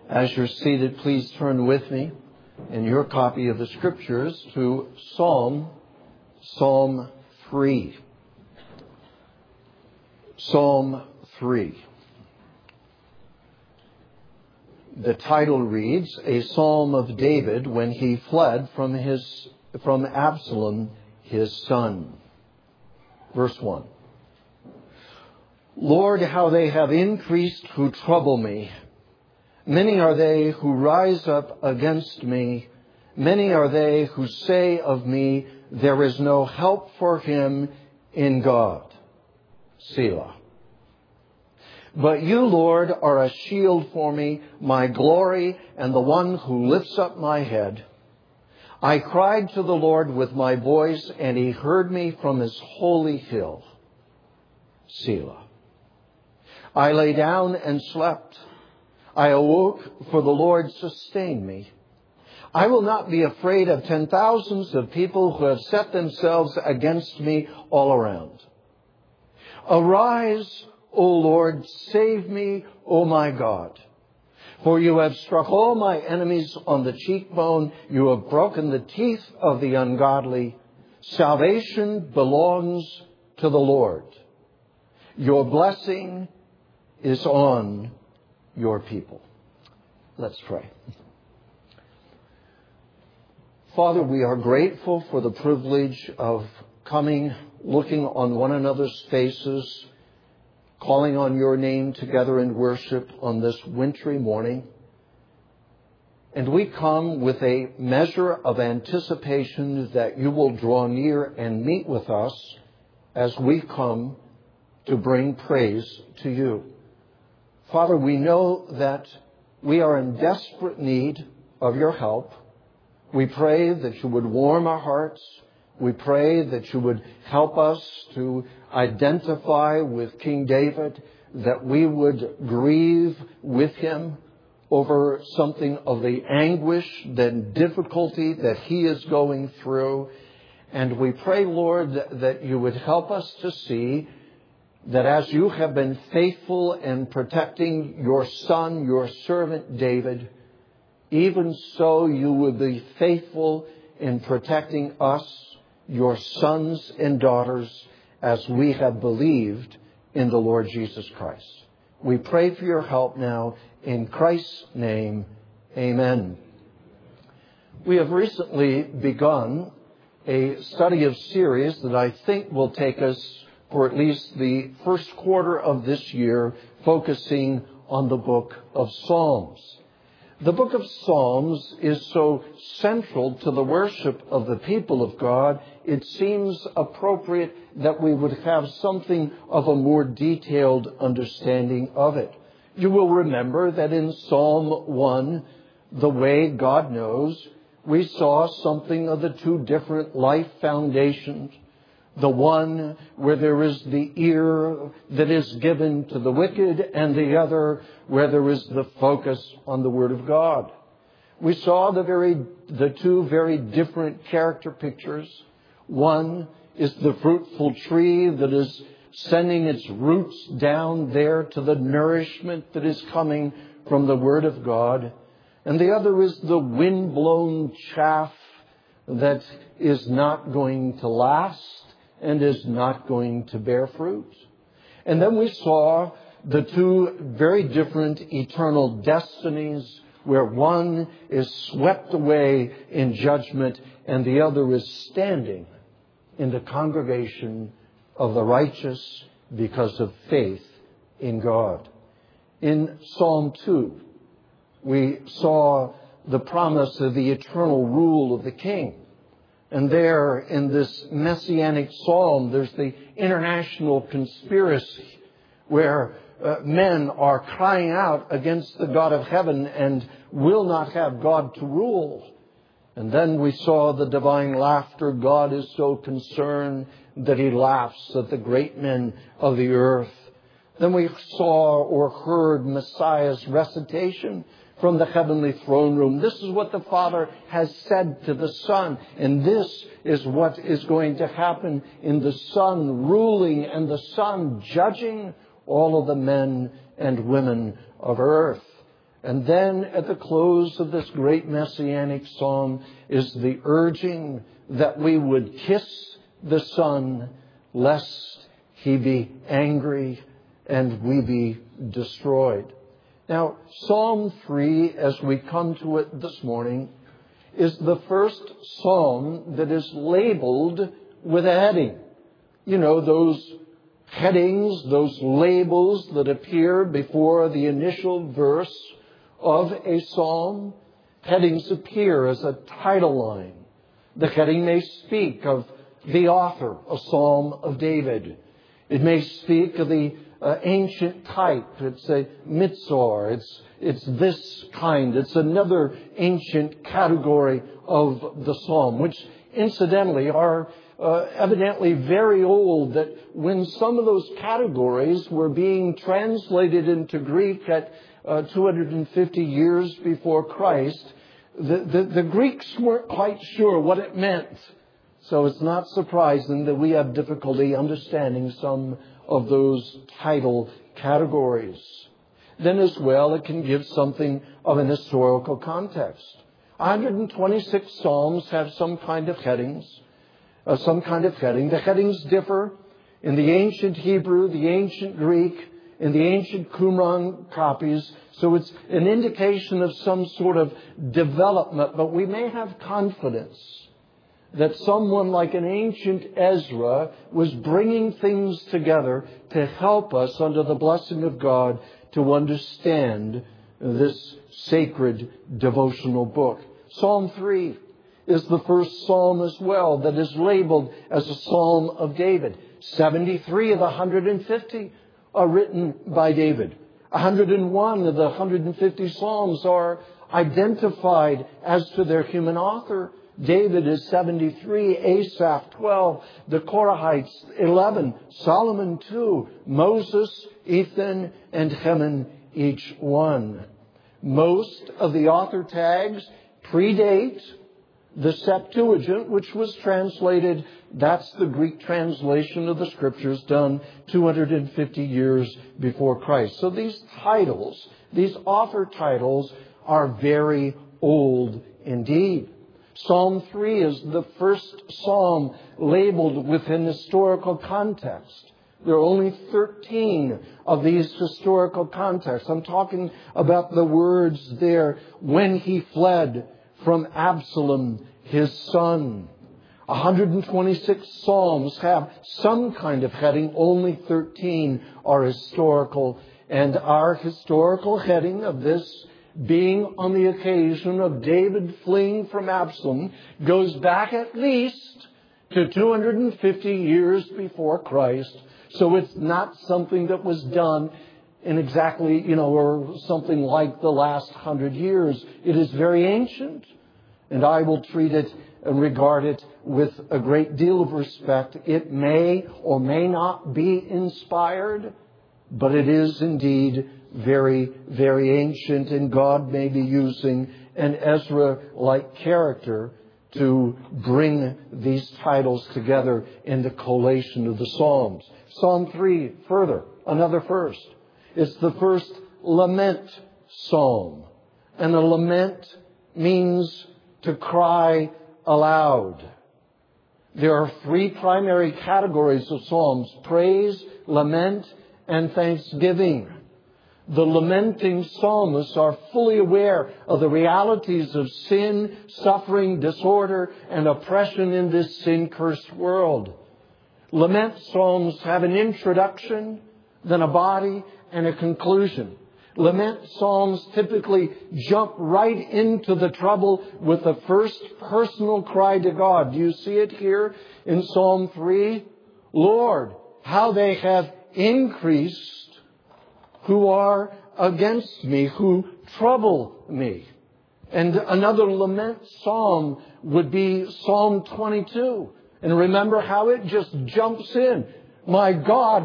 As you're seated, please turn with me in your copy of the Scriptures to Psalm 3. Psalm 3. The title reads, A Psalm of David when he fled from Absalom, his son. Verse 1. Lord, how they have increased who trouble me. Many are they who rise up against me. Many are they who say of me, there is no help for him in God. Selah. But you, Lord, are a shield for me, my glory, and the one who lifts up my head. I cried to the Lord with my voice, and he heard me from his holy hill. Selah. I lay down and slept. I awoke, for the Lord sustained me. I will not be afraid of 10,000s of people who have set themselves against me all around. Arise, O Lord, save me, O my God. For you have struck all my enemies on the cheekbone. You have broken the teeth of the ungodly. Salvation belongs to the Lord. Your blessing is on your people. Let's pray. Father, we are grateful for the privilege of coming, looking on one another's faces, calling on your name together in worship on this wintry morning. And we come with a measure of anticipation that you will draw near and meet with us as we come to bring praise to you. Father, we know that we are in desperate need of your help. We pray that you would warm our hearts. We pray that you would help us to identify with King David, that we would grieve with him over something of the anguish, the difficulty that he is going through. And we pray, Lord, that you would help us to see that as you have been faithful in protecting your son, your servant David, even so you will be faithful in protecting us, your sons and daughters, as we have believed in the Lord Jesus Christ. We pray for your help now in Christ's name. Amen. We have recently begun a study of series that I think will take us for at least the first quarter of this year, focusing on the book of Psalms. The book of Psalms is so central to the worship of the people of God, it seems appropriate that we would have something of a more detailed understanding of it. You will remember that in Psalm 1, The Way God Knows, we saw something of the two different life foundations. The one where there is the ear that is given to the wicked, and the other where there is the focus on the Word of God. We saw the two very different character pictures. One is the fruitful tree that is sending its roots down there to the nourishment that is coming from the Word of God. And the other is the wind-blown chaff that is not going to last and is not going to bear fruit. And then we saw the two very different eternal destinies, where one is swept away in judgment and the other is standing in the congregation of the righteous because of faith in God. In Psalm 2, we saw the promise of the eternal rule of the King. And there in this messianic psalm, there's the international conspiracy where men are crying out against the God of heaven and will not have God to rule. And then we saw the divine laughter. God is so concerned that he laughs at the great men of the earth. Then we saw or heard Messiah's recitation from the heavenly throne room. This is what the Father has said to the Son. And this is what is going to happen in the Son ruling and the Son judging all of the men and women of earth. And then at the close of this great messianic psalm is the urging that we would kiss the Son, lest he be angry and we be destroyed. Now, Psalm 3, as we come to it this morning, is the first psalm that is labeled with a heading. You know, those headings, those labels that appear before the initial verse of a psalm. Headings appear as a title line. The heading may speak of the author, a Psalm of David. It may speak of the ancient type. It's a mitzvah. It's this kind. It's another ancient category of the psalm, which incidentally are evidently very old, that when some of those categories were being translated into Greek at 250 years before Christ, the Greeks weren't quite sure what it meant. So it's not surprising that we have difficulty understanding some of those title categories. Then as well, it can give something of an historical context. 126 psalms have some kind of headings, some kind of heading. The headings differ in the ancient Hebrew, the ancient Greek, in the ancient Qumran copies. So it's an indication of some sort of development, but we may have confidence that someone like an ancient Ezra was bringing things together to help us under the blessing of God to understand this sacred devotional book. Psalm 3 is the first psalm as well that is labeled as a Psalm of David. 73 of the 150 are written by David. 101 of the 150 psalms are identified as to their human author. David is 73, Asaph 12, the Korahites 11, Solomon 2, Moses, Ethan, and Heman each one. Most of the author tags predate the Septuagint, which was translated, that's the Greek translation of the Scriptures done 250 years before Christ. So these titles, these author titles, are very old indeed. Psalm 3 is the first psalm labeled within historical context. There are only 13 of these historical contexts. I'm talking about the words there, when he fled from Absalom, his son. 126 psalms have some kind of heading. Only 13 are historical. And our historical heading of this being on the occasion of David fleeing from Absalom goes back at least to 250 years before Christ. So it's not something that was done in exactly, or something like the last 100 years. It is very ancient, and I will treat it and regard it with a great deal of respect. It may or may not be inspired, but it is indeed very, very ancient, and God may be using an Ezra-like character to bring these titles together in the collation of the Psalms. Psalm 3, further, another first. It's the first lament psalm. And a lament means to cry aloud. There are three primary categories of psalms: praise, lament, and thanksgiving. The lamenting psalmists are fully aware of the realities of sin, suffering, disorder, and oppression in this sin-cursed world. Lament psalms have an introduction, then a body, and a conclusion. Lament psalms typically jump right into the trouble with the first personal cry to God. Do you see it here in Psalm 3? Lord, how they have increased who are against me, who trouble me. And another lament psalm would be Psalm 22. And remember how it just jumps in. My God,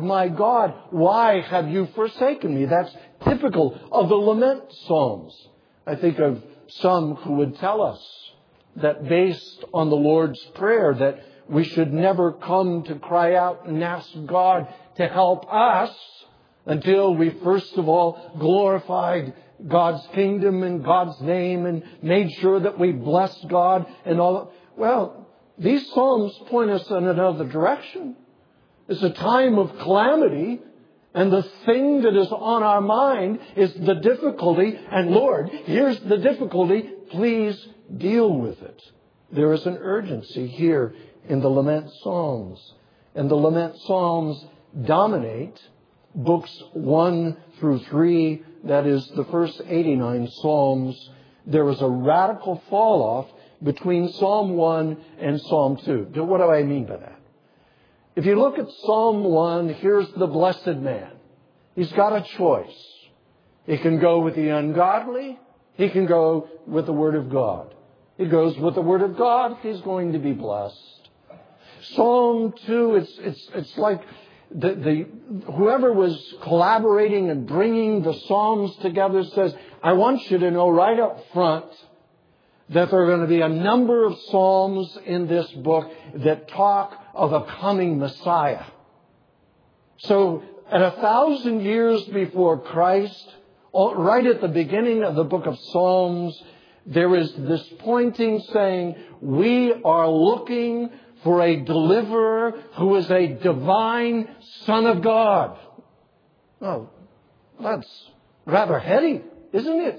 why have you forsaken me? That's typical of the lament psalms. I think of some who would tell us that based on the Lord's Prayer, that we should never come to cry out and ask God to help us until we first of all glorified God's kingdom and God's name and made sure that we blessed God and all that. Well, these Psalms point us in another direction. It's a time of calamity, and the thing that is on our mind is the difficulty. And Lord, here's the difficulty. Please deal with it. There is an urgency here in the Lament Psalms. And the Lament Psalms dominate books 1 through 3. That is the first 89 Psalms. There is a radical fall off between Psalm 1 and Psalm 2. Now, what do I mean by that? If you look at Psalm 1, here's the blessed man. He's got a choice. He can go with the ungodly. He can go with the Word of God. He goes with the Word of God. He's going to be blessed. Psalm 2, it's like whoever was collaborating and bringing the Psalms together says, I want you to know right up front that there are going to be a number of Psalms in this book that talk of a coming Messiah. So at 1,000 years before Christ, right at the beginning of the book of Psalms, there is this pointing saying, we are looking for a deliverer who is a divine Son of God. Oh, that's rather heady, isn't it?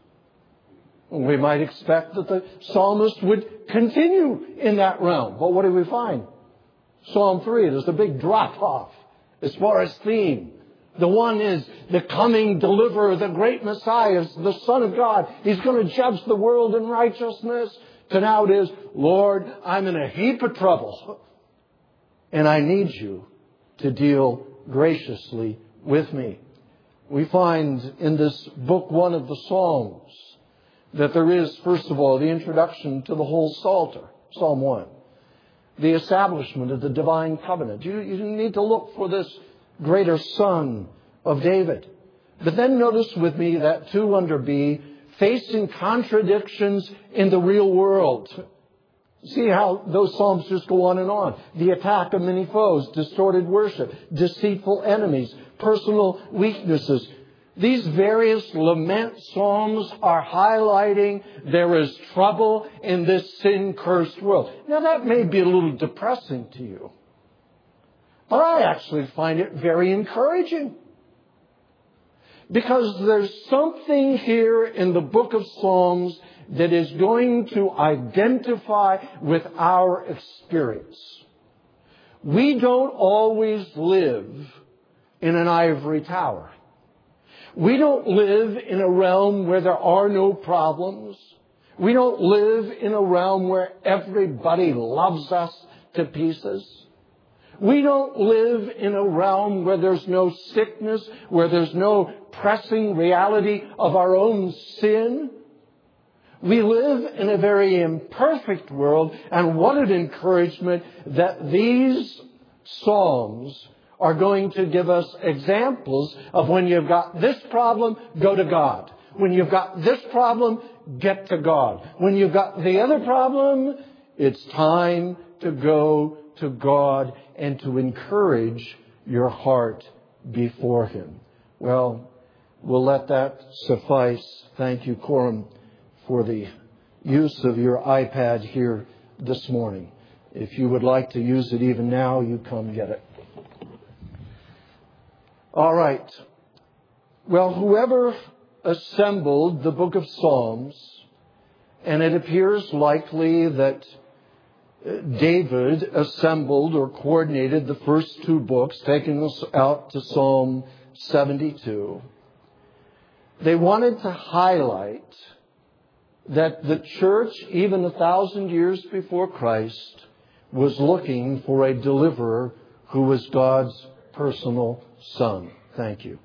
We might expect that the psalmist would continue in that realm. But what do we find? Psalm 3, there's a big drop-off as far as theme. The one is the coming deliverer, the great Messiah, the Son of God. He's going to judge the world in righteousness. To now it is, Lord, I'm in a heap of trouble. And I need you to deal graciously with me. We find in this book 1 of the Psalms that there is, first of all, the introduction to the whole Psalter, Psalm 1. The establishment of the divine covenant. You need to look for this greater Son of David. But then notice with me that 2 under B, facing contradictions in the real world. See how those Psalms just go on and on. The attack of many foes, distorted worship, deceitful enemies, personal weaknesses. These various lament psalms are highlighting there is trouble in this sin-cursed world. Now that may be a little depressing to you, but I actually find it very encouraging. Because there's something here in the book of Psalms that is going to identify with our experience. We don't always live in an ivory tower. We don't live in a realm where there are no problems. We don't live in a realm where everybody loves us to pieces. We don't live in a realm where there's no sickness, where there's no pressing reality of our own sin. We live in a very imperfect world, and what an encouragement that these Psalms are going to give us examples of when you've got this problem, go to God. When you've got this problem, get to God. When you've got the other problem, it's time to go to God and to encourage your heart before Him. Well, we'll let that suffice. Thank you, Coram, for the use of your iPad here this morning. If you would like to use it even now, you come get it. All right. Well, whoever assembled the book of Psalms, and it appears likely that David assembled or coordinated the first 2 books, taking us out to Psalm 72. They wanted to highlight that the church, even 1,000 years before Christ, was looking for a deliverer who was God's personal Son. Thank you.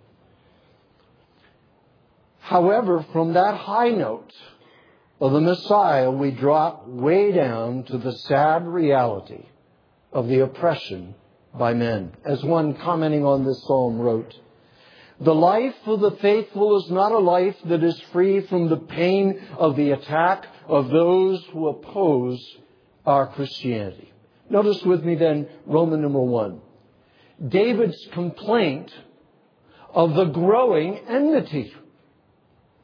However, from that high note of the Messiah, we drop way down to the sad reality of the oppression by men. As one commenting on this psalm wrote, the life of the faithful is not a life that is free from the pain of the attack of those who oppose our Christianity. Notice with me then Roman number 1. David's complaint of the growing enmity.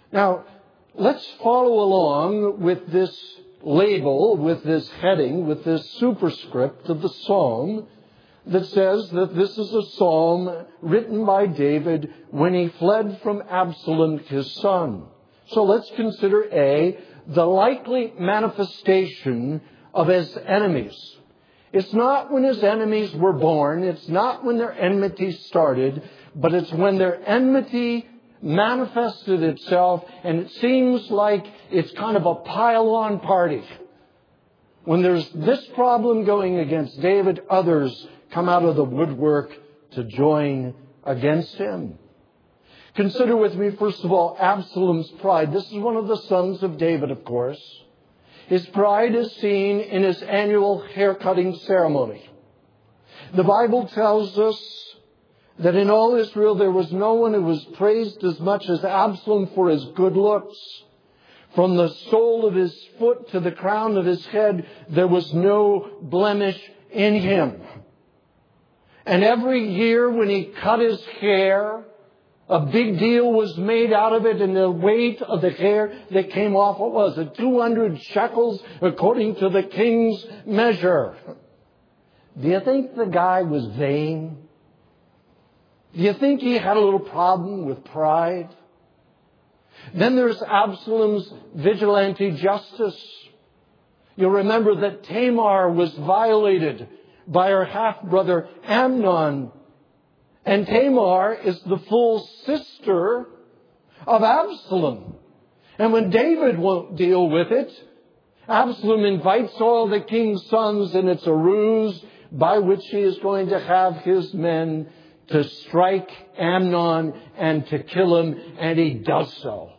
Now, let's follow along with this label, with this heading, with this superscript of the psalm that says that this is a psalm written by David when he fled from Absalom, his son. So let's consider A, the likely manifestation of his enemies. It's not when his enemies were born, it's not when their enmity started, but it's when their enmity manifested itself, and it seems like it's kind of a pile-on party. When there's this problem going against David, others come out of the woodwork to join against him. Consider with me, first of all, Absalom's pride. This is one of the sons of David, of course. His pride is seen in his annual hair-cutting ceremony. The Bible tells us that in all Israel there was no one who was praised as much as Absalom for his good looks. From the sole of his foot to the crown of his head, there was no blemish in him. And every year when he cut his hair, a big deal was made out of it, and the weight of the hair that came off, what was it, 200 shekels according to the king's measure. Do you think the guy was vain? Do you think he had a little problem with pride? Then there's Absalom's vigilante justice. You'll remember that Tamar was violated by her half-brother Amnon. And Tamar is the full sister of Absalom. And when David won't deal with it, Absalom invites all the king's sons, and it's a ruse by which he is going to have his men to strike Amnon and to kill him, and he does so.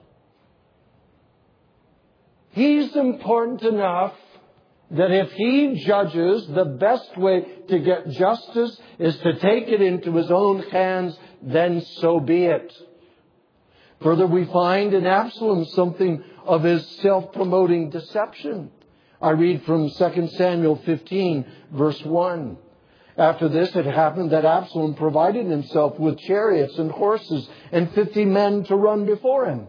He's important enough that if he judges the best way to get justice is to take it into his own hands, then so be it. Further, we find in Absalom something of his self-promoting deception. I read from 2 Samuel 15, verse 1. After this, it happened that Absalom provided himself with chariots and horses and 50 men to run before him.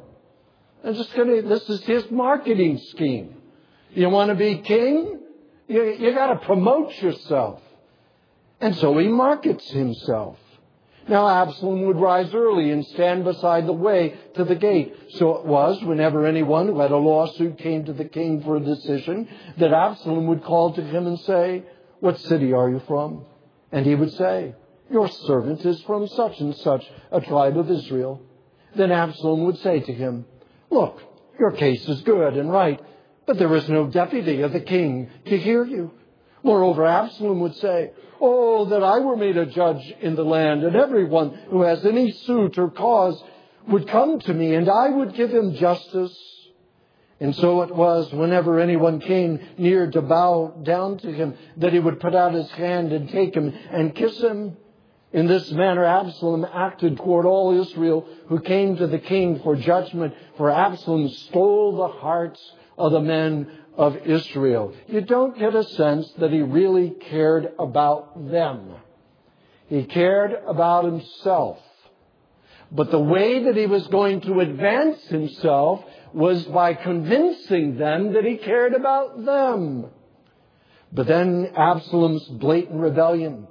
This is his marketing scheme. You want to be king? You got to promote yourself. And so he markets himself. Now Absalom would rise early and stand beside the way to the gate. So it was, whenever anyone who had a lawsuit came to the king for a decision, that Absalom would call to him and say, "What city are you from?" And he would say, "Your servant is from such and such a tribe of Israel." Then Absalom would say to him, "Look, your case is good and right, but there is no deputy of the king to hear you." Moreover, Absalom would say, "Oh, that I were made a judge in the land, and everyone who has any suit or cause would come to me, and I would give him justice." And so it was, whenever anyone came near to bow down to him, that he would put out his hand and take him and kiss him. In this manner, Absalom acted toward all Israel who came to the king for judgment, for Absalom stole the hearts of the men of Israel. You don't get a sense that he really cared about them. He cared about himself. But the way that he was going to advance himself was by convincing them that he cared about them. But then Absalom's blatant rebellion.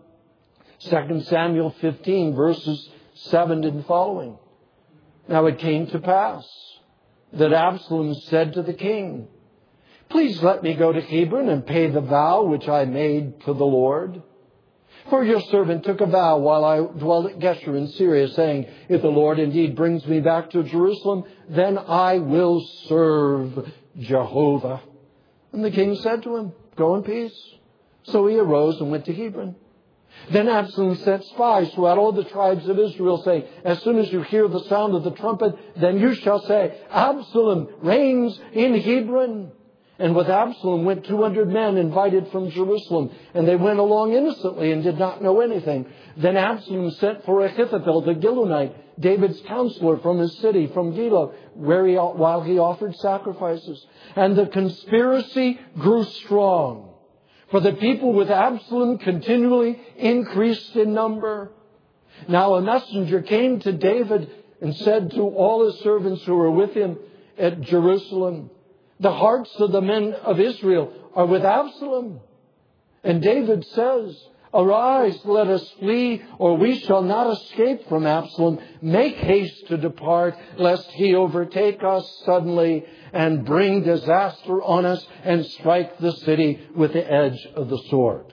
2 Samuel 15, verses 7 and following. Now it came to pass that Absalom said to the king, "Please let me go to Hebron and pay the vow which I made to the Lord. For your servant took a vow while I dwelt at Geshur in Syria, saying, if the Lord indeed brings me back to Jerusalem, then I will serve Jehovah." And the king said to him, "Go in peace." So he arose and went to Hebron. Then Absalom sent spies throughout all the tribes of Israel, saying, "As soon as you hear the sound of the trumpet, then you shall say, 'Absalom reigns in Hebron.'" And with Absalom went 200 men invited from Jerusalem, and they went along innocently and did not know anything. Then Absalom sent for Ahithophel the Gilonite, David's counselor from his city, from Gilo, while he offered sacrifices. And the conspiracy grew strong, for the people with Absalom continually increased in number. Now a messenger came to David and said to all his servants who were with him at Jerusalem, "The hearts of the men of Israel are with Absalom." And David says, "Arise, let us flee, or we shall not escape from Absalom. Make haste to depart, lest he overtake us suddenly and bring disaster on us and strike the city with the edge of the sword."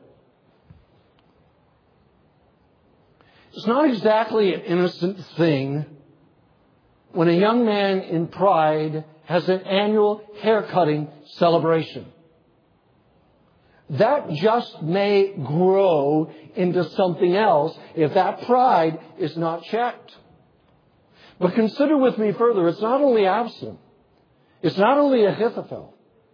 It's not exactly an innocent thing when a young man in Pride has an annual haircutting celebration. That just may grow into something else if that pride is not checked. But consider with me further, it's not only Absalom. It's not only Ahithophel.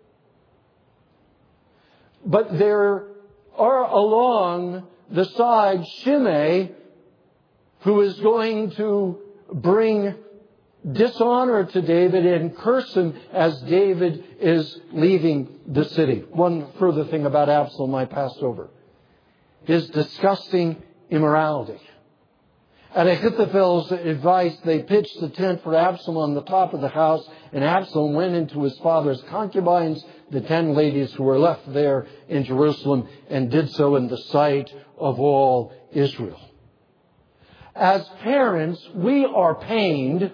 But there are along the side Shimei, who is going to bring dishonor to David and curse him as David is leaving the city. One further thing about Absalom I passed over. His disgusting immorality. At Ahithophel's advice, they pitched the tent for Absalom on the top of the house, and Absalom went into his father's concubines, the 10 ladies who were left there in Jerusalem, and did so in the sight of all Israel. As parents, we are pained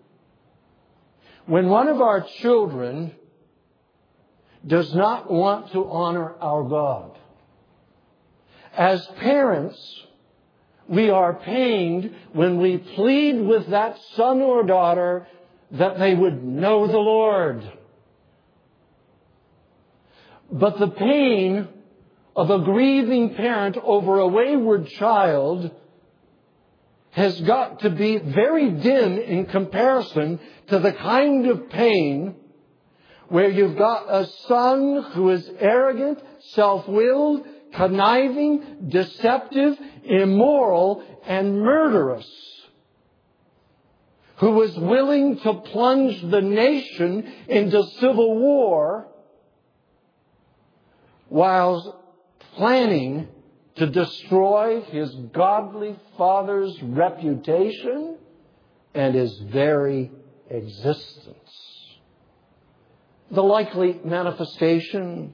when one of our children does not want to honor our God. As parents, we are pained when we plead with that son or daughter that they would know the Lord. But the pain of a grieving parent over a wayward child has got to be very dim in comparison to the kind of pain where you've got a son who is arrogant, self-willed, conniving, deceptive, immoral, and murderous, who was willing to plunge the nation into civil war while planning to destroy his godly father's reputation and his very existence. The likely manifestation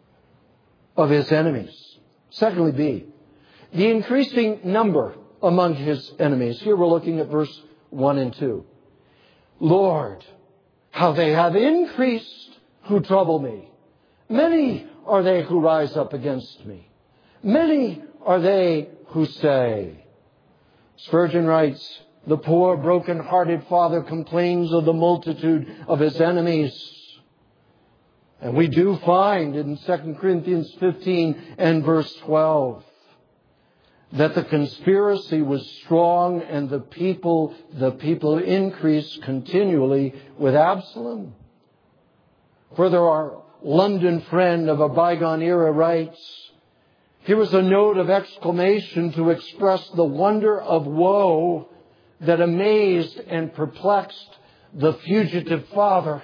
of his enemies. Secondly, B, the increasing number among his enemies. Here we're looking at verse 1 and 2. "Lord, how they have increased who trouble me. Many are they who rise up against me. Many are they who say." Spurgeon writes, "The poor, broken-hearted father complains of the multitude of his enemies." And we do find in 2 Corinthians 15 and verse 12 that the conspiracy was strong and the people increased continually with Absalom. Further, our London friend of a bygone era writes, here is a note of exclamation to express the wonder of woe that amazed and perplexed the fugitive father.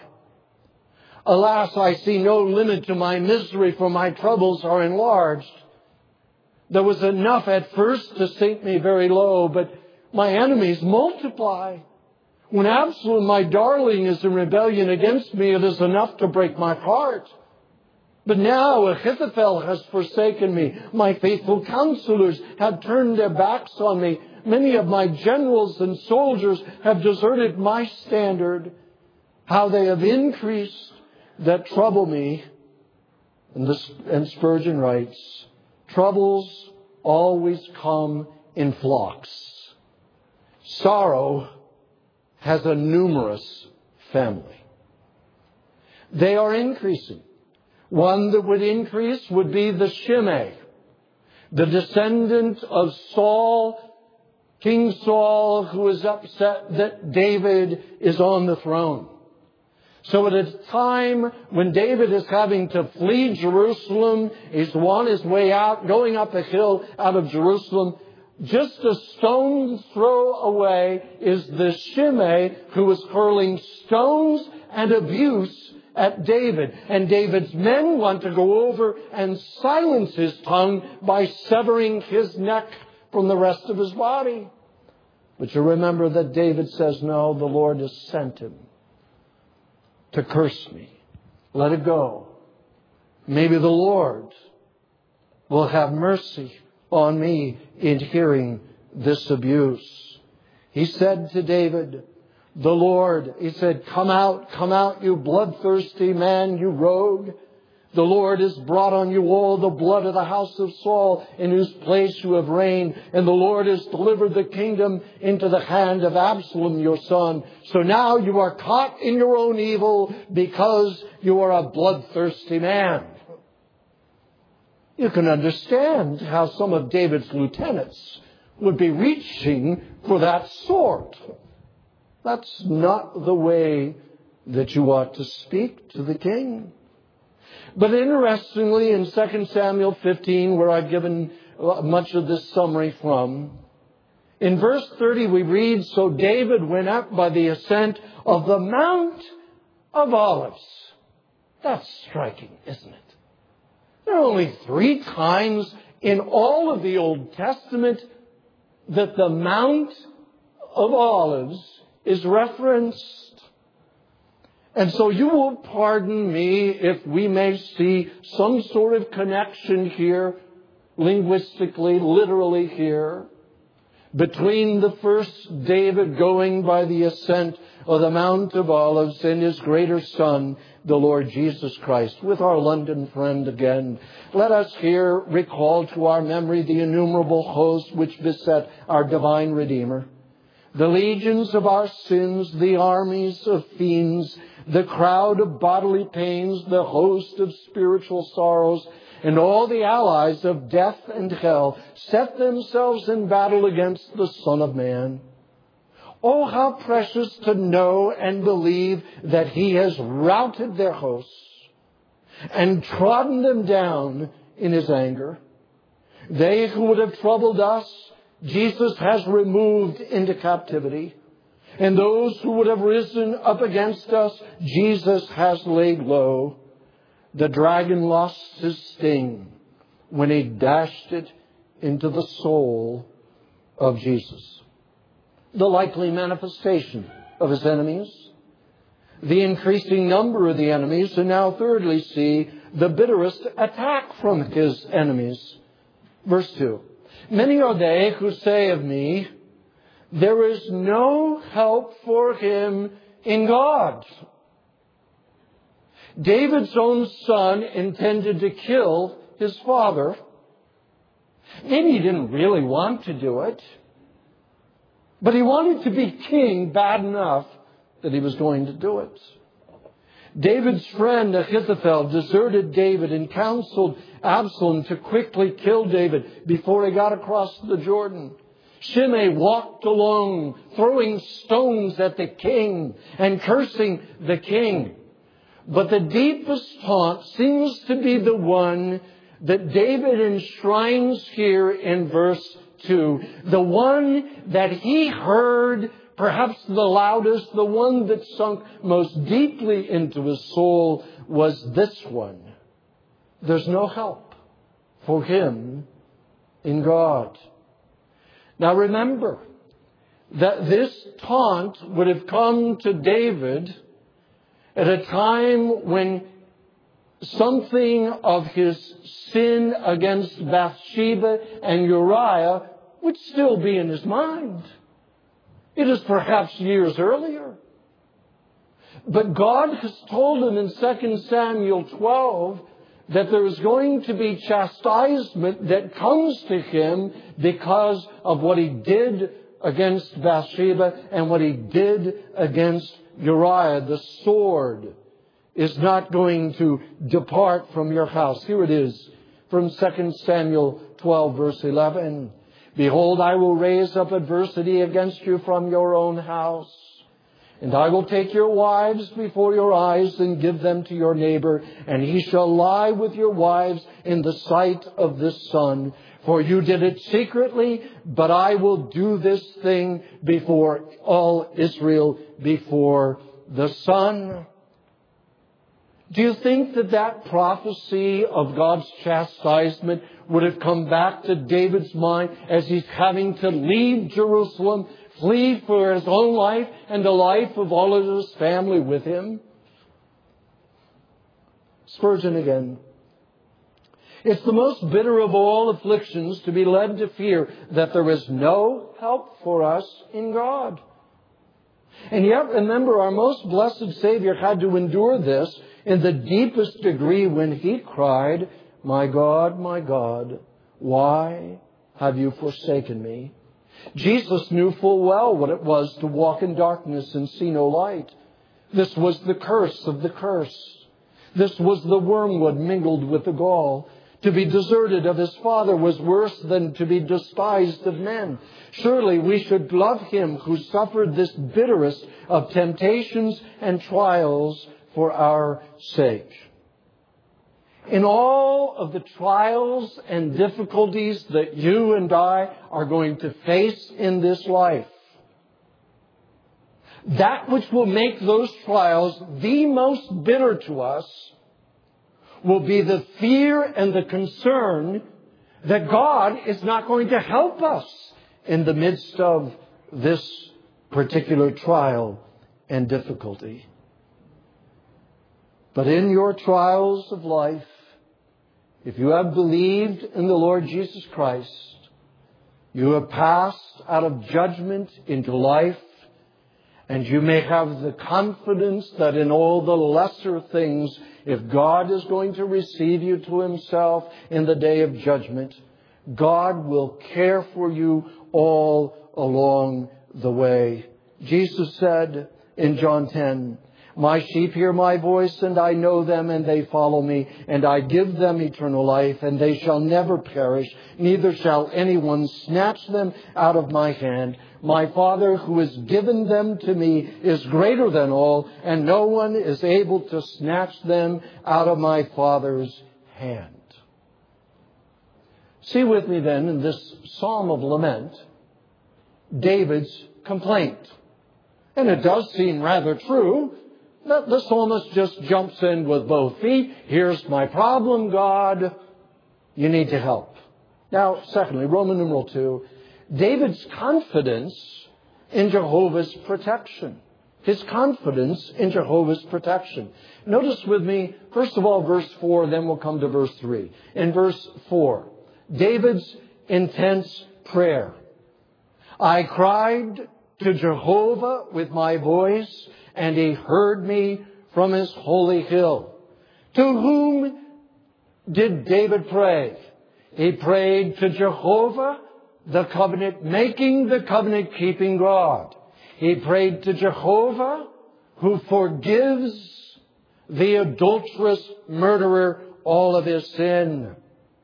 "Alas, I see no limit to my misery, for my troubles are enlarged. There was enough at first to sink me very low, but my enemies multiply. When Absalom, my darling, is in rebellion against me, it is enough to break my heart. But now Ahithophel has forsaken me. My faithful counselors have turned their backs on me. Many of my generals and soldiers have deserted my standard. How they have increased that trouble me." And Spurgeon writes, "Troubles always come in flocks. Sorrow has a numerous family." They are increasing. One that would increase would be the Shimei, the descendant of Saul, King Saul, who is upset that David is on the throne. So at a time when David is having to flee Jerusalem, he's on his way out, going up a hill out of Jerusalem, just a stone's throw away is the Shimei who is hurling stones and abuse at David. And David's men want to go over and silence his tongue by severing his neck from the rest of his body. But you remember that David says, no, the Lord has sent him to curse me. Let it go. Maybe the Lord will have mercy on me in hearing this abuse. He said to David, the Lord, he said, come out, you bloodthirsty man, you rogue. The Lord has brought on you all the blood of the house of Saul, in whose place you have reigned. And the Lord has delivered the kingdom into the hand of Absalom, your son. So now you are caught in your own evil because you are a bloodthirsty man. You can understand how some of David's lieutenants would be reaching for that sword. That's not the way that you ought to speak to the king. But interestingly, in 2 Samuel 15, where I've given much of this summary from, in verse 30 we read, so David went up by the ascent of the Mount of Olives. That's striking, isn't it? There are only 3 times in all of the Old Testament that the Mount of Olives is referenced. And so you will pardon me if we may see some sort of connection here, linguistically, literally here, between the first David going by the ascent of the Mount of Olives and his greater son, the Lord Jesus Christ. With our London friend again, let us here recall to our memory the innumerable hosts which beset our divine Redeemer. The legions of our sins, the armies of fiends, the crowd of bodily pains, the host of spiritual sorrows, and all the allies of death and hell set themselves in battle against the Son of Man. Oh, how precious to know and believe that He has routed their hosts and trodden them down in His anger. They who would have troubled us, Jesus has removed into captivity. And those who would have risen up against us, Jesus has laid low. The dragon lost his sting when he dashed it into the soul of Jesus. The likely manifestation of his enemies, the increasing number of the enemies, and now thirdly see the bitterest attack from his enemies. Verse 2. Many are they who say of me, there is no help for him in God. David's own son intended to kill his father. Maybe he didn't really want to do it, but he wanted to be king bad enough that he was going to do it. David's friend Ahithophel deserted David and counseled Absalom to quickly kill David before he got across the Jordan. Shimei walked along, throwing stones at the king and cursing the king. But the deepest taunt seems to be the one that David enshrines here in verse 2. The one that he heard perhaps the loudest, the one that sunk most deeply into his soul was this one. There's no help for him in God. Now remember that this taunt would have come to David at a time when something of his sin against Bathsheba and Uriah would still be in his mind. It is perhaps years earlier. But God has told him in 2 Samuel 12 that there is going to be chastisement that comes to him because of what he did against Bathsheba and what he did against Uriah. The sword is not going to depart from your house. Here it is from 2 Samuel 12, verse 11. Behold, I will raise up adversity against you from your own house. And I will take your wives before your eyes and give them to your neighbor, and he shall lie with your wives in the sight of this sun. For you did it secretly, but I will do this thing before all Israel, before the sun. Do you think that that prophecy of God's chastisement would have come back to David's mind as he's having to leave Jerusalem, flee for his own life and the life of all of his family with him? Spurgeon again. It's the most bitter of all afflictions to be led to fear that there is no help for us in God. And yet, remember, our most blessed Savior had to endure this in the deepest degree when He cried, my God, why have you forsaken me?" Jesus knew full well what it was to walk in darkness and see no light. This was the curse of the curse. This was the wormwood mingled with the gall. To be deserted of His Father was worse than to be despised of men. Surely we should love Him who suffered this bitterest of temptations and trials for our sake. In all of the trials and difficulties that you and I are going to face in this life, that which will make those trials the most bitter to us will be the fear and the concern that God is not going to help us in the midst of this particular trial and difficulty. But in your trials of life, if you have believed in the Lord Jesus Christ, you have passed out of judgment into life, and you may have the confidence that in all the lesser things, if God is going to receive you to Himself in the day of judgment, God will care for you all along the way. Jesus said in John 10, "My sheep hear my voice, and I know them, and they follow me, and I give them eternal life, and they shall never perish, neither shall anyone snatch them out of my hand. My Father who has given them to me is greater than all, and no one is able to snatch them out of my Father's hand." See with me then in this Psalm of Lament, David's complaint. And it does seem rather true that the psalmist just jumps in with both feet. Here's my problem, God. You need to help. Now, secondly, Roman numeral 2, David's confidence in Jehovah's protection. His confidence in Jehovah's protection. Notice with me, first of all, verse 4, then we'll come to verse 3. In verse 4, David's intense prayer. "I cried to Jehovah with my voice, and He heard me from His holy hill." To whom did David pray? He prayed to Jehovah, the covenant-making, the covenant-keeping God. He prayed to Jehovah, who forgives the adulterous murderer all of his sin.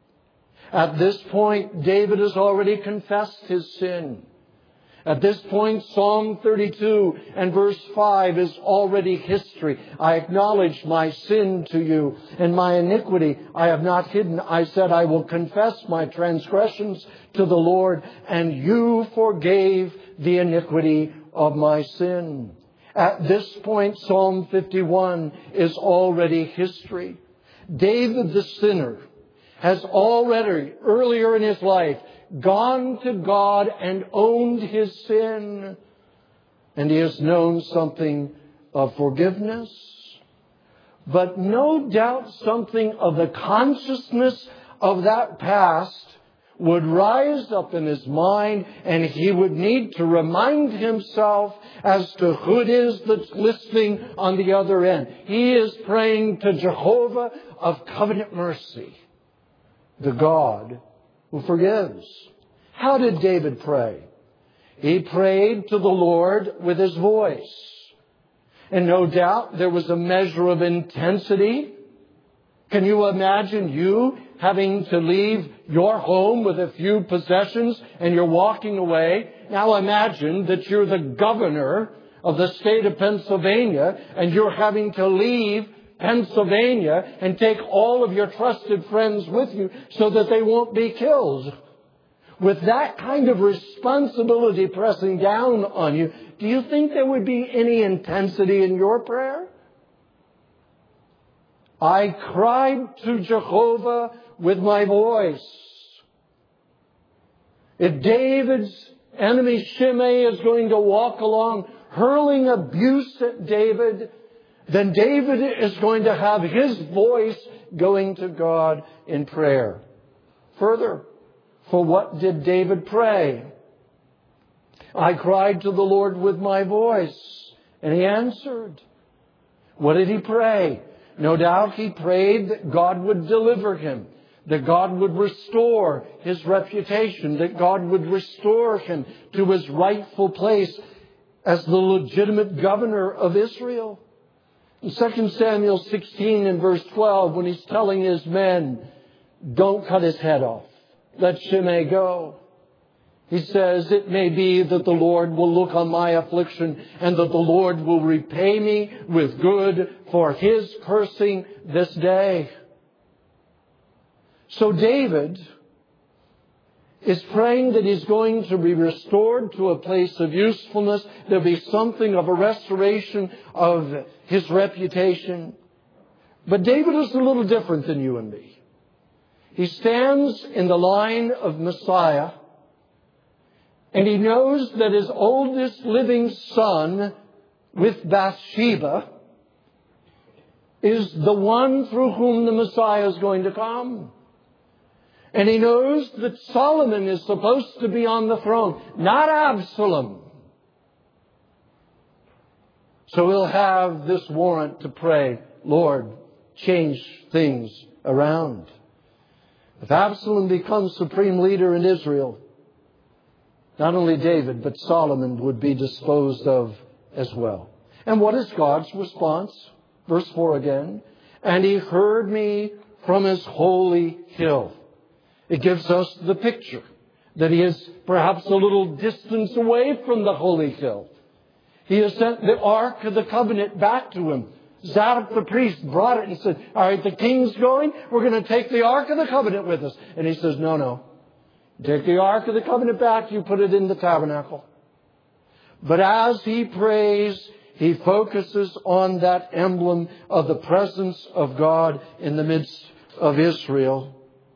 At this point, David has already confessed his sin. At this point, Psalm 32 and verse 5 is already history. "I acknowledge my sin to you, and my iniquity I have not hidden. I said, I will confess my transgressions to the Lord, and you forgave the iniquity of my sin." At this point, Psalm 51 is already history. David the sinner has already, earlier in his life, gone to God and owned his sin. And he has known something of forgiveness, but no doubt something of the consciousness of that past would rise up in his mind, and he would need to remind himself as to who it is that's listening on the other end. He is praying to Jehovah of covenant mercy, the God who forgives. How did David pray? He prayed to the Lord with his voice. And no doubt there was a measure of intensity. Can you imagine you having to leave your home with a few possessions and you're walking away? Now imagine that you're the governor of the state of Pennsylvania and you're having to leave Pennsylvania and take all of your trusted friends with you so that they won't be killed. With that kind of responsibility pressing down on you, do you think there would be any intensity in your prayer? "I cried to Jehovah with my voice." If David's enemy Shimei is going to walk along hurling abuse at David, then David is going to have his voice going to God in prayer. Further, for what did David pray? I cried to the Lord with my voice, and He answered. What did he pray? No doubt he prayed that God would deliver him, that God would restore his reputation, that God would restore him to his rightful place as the legitimate governor of Israel. In 2 Samuel 16 and verse 12, when he's telling his men, don't cut his head off, let Shimei go, he says, it may be that the Lord will look on my affliction and that the Lord will repay me with good for his cursing this day. So David is praying that he's going to be restored to a place of usefulness. There'll be something of a restoration of his reputation. But David is a little different than you and me. He stands in the line of Messiah, and he knows that his oldest living son with Bathsheba is the one through whom the Messiah is going to come. And he knows that Solomon is supposed to be on the throne, not Absalom. So he'll have this warrant to pray, Lord, change things around. If Absalom becomes supreme leader in Israel, not only David, but Solomon would be disposed of as well. And what is God's response? Verse 4 again. And he heard me from his holy hill. It gives us the picture that he is perhaps a little distance away from the holy hill. He has sent the Ark of the Covenant back to him. Zadok the priest brought it and said, all right, the king's going. We're going to take the Ark of the Covenant with us. And he says, no. Take the Ark of the Covenant back, you put it in the tabernacle. But as he prays, he focuses on that emblem of the presence of God in the midst of Israel.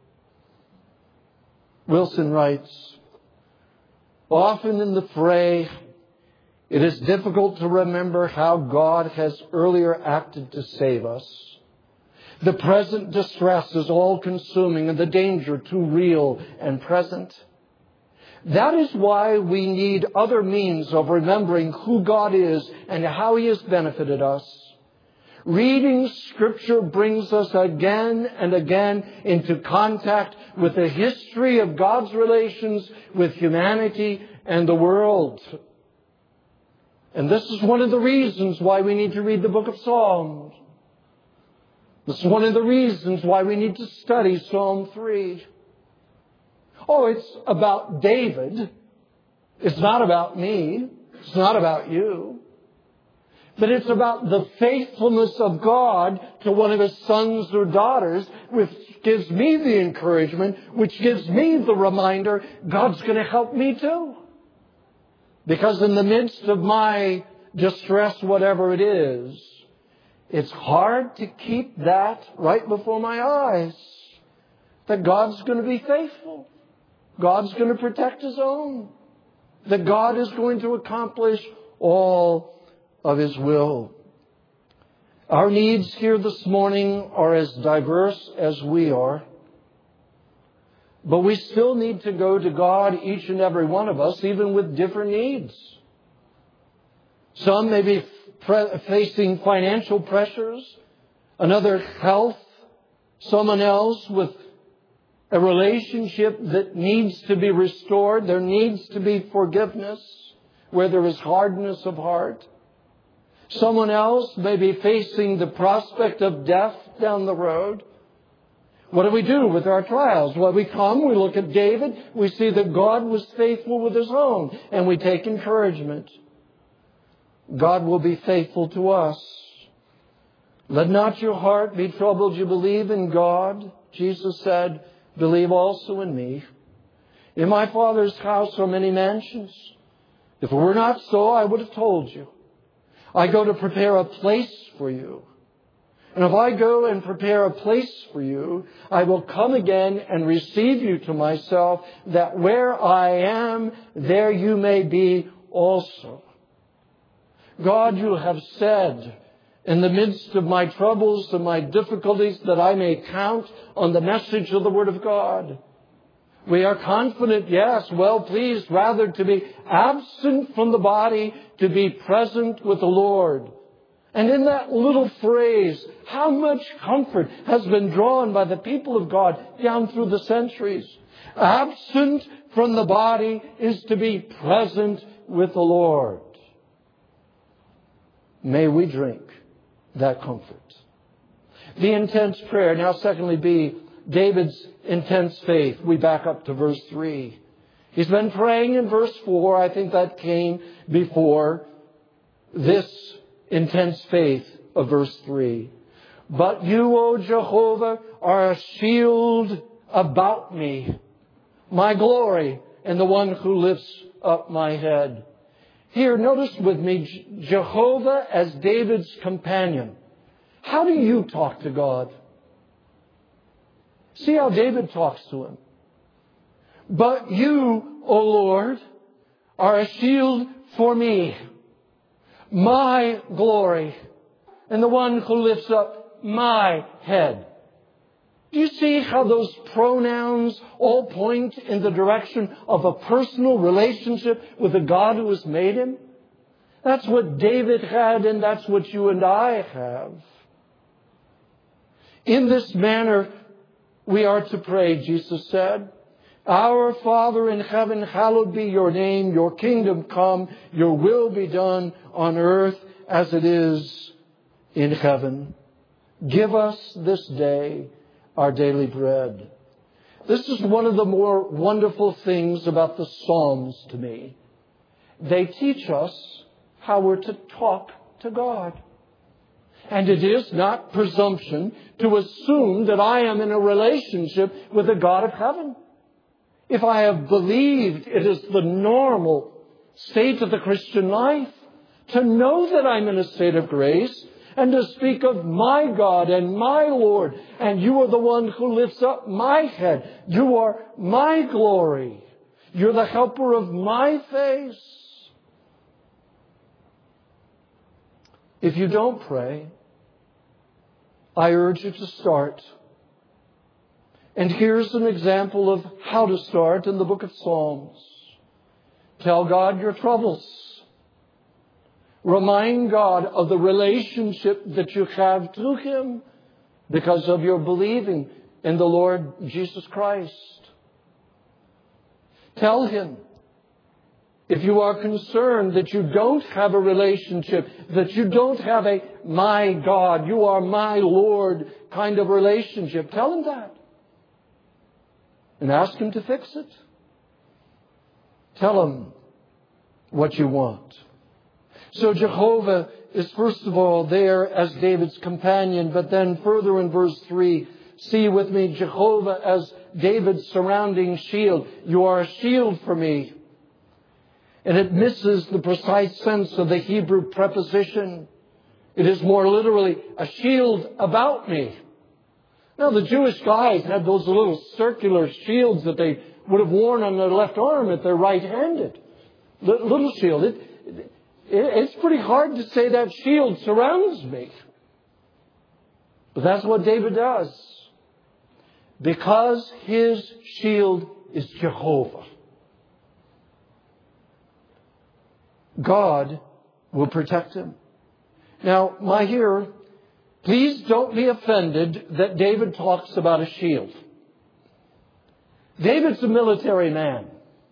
Wilson writes, often in the fray, it is difficult to remember how God has earlier acted to save us. The present distress is all-consuming and the danger too real and present. That is why we need other means of remembering who God is and how He has benefited us. Reading Scripture brings us again and again into contact with the history of God's relations with humanity and the world. And this is one of the reasons why we need to read the book of Psalms. This is one of the reasons why we need to study Psalm 3. Oh, it's about David. It's not about me. It's not about you. But it's about the faithfulness of God to one of His sons or daughters, which gives me the encouragement, which gives me the reminder, God's going to help me too. Because in the midst of my distress, whatever it is, it's hard to keep that right before my eyes. That God's going to be faithful. God's going to protect His own. That God is going to accomplish all of His will. Our needs here this morning are as diverse as we are. But we still need to go to God, each and every one of us, even with different needs. Some may be facing financial pressures, another health, someone else with a relationship that needs to be restored. There needs to be forgiveness where there is hardness of heart. Someone else may be facing the prospect of death down the road. What do we do with our trials? Well, we come, we look at David, we see that God was faithful with His own, and we take encouragement. God will be faithful to us. Let not your heart be troubled. You believe in God. Jesus said, believe also in me. In my Father's house are many mansions. If it were not so, I would have told you. I go to prepare a place for you. And if I go and prepare a place for you, I will come again and receive you to myself, that where I am, there you may be also. God, you have said, in the midst of my troubles and my difficulties, that I may count on the message of the Word of God. We are confident, yes, well pleased, rather to be absent from the body, to be present with the Lord. And in that little phrase, how much comfort has been drawn by the people of God down through the centuries. Absent from the body is to be present with the Lord. May we drink that comfort. The intense prayer. Now, secondly, B, David's intense faith. We back up to verse 3. He's been praying in verse 4. I think that came before this intense faith of verse 3. But you, O Jehovah, are a shield about me, my glory, and the one who lifts up my head. Here, notice with me, Jehovah as David's companion. How do you talk to God? See how David talks to him. But you, O Lord, are a shield for me, my glory, and the one who lifts up my head. Do you see how those pronouns all point in the direction of a personal relationship with the God who has made him? That's what David had, and that's what you and I have. In this manner, we are to pray, Jesus said. Our Father in heaven, hallowed be your name. Your kingdom come. Your will be done on earth as it is in heaven. Give us this day our daily bread. This is one of the more wonderful things about the Psalms to me. They teach us how we're to talk to God. And it is not presumption to assume that I am in a relationship with the God of heaven. If I have believed it is the normal state of the Christian life, to know that I'm in a state of grace, and to speak of my God and my Lord, and you are the one who lifts up my head. You are my glory. You're the helper of my face. If you don't pray, I urge you to start. And here's an example of how to start in the book of Psalms. Tell God your troubles. Remind God of the relationship that you have to Him because of your believing in the Lord Jesus Christ. Tell Him, if you are concerned that you don't have a relationship, that you don't have a my God, you are my Lord kind of relationship, tell Him that. And ask Him to fix it. Tell Him what you want. So Jehovah is first of all there as David's companion, but then further in verse 3, see with me Jehovah as David's surrounding shield. You are a shield for me. And it misses the precise sense of the Hebrew preposition. It is more literally a shield about me. Now the Jewish guys had those little circular shields that they would have worn on their left arm if they're right-handed. Little shield. It's pretty hard to say that shield surrounds me. But that's what David does. Because his shield is Jehovah. God will protect him. Now, my hearer, please don't be offended that David talks about a shield. David's a military man.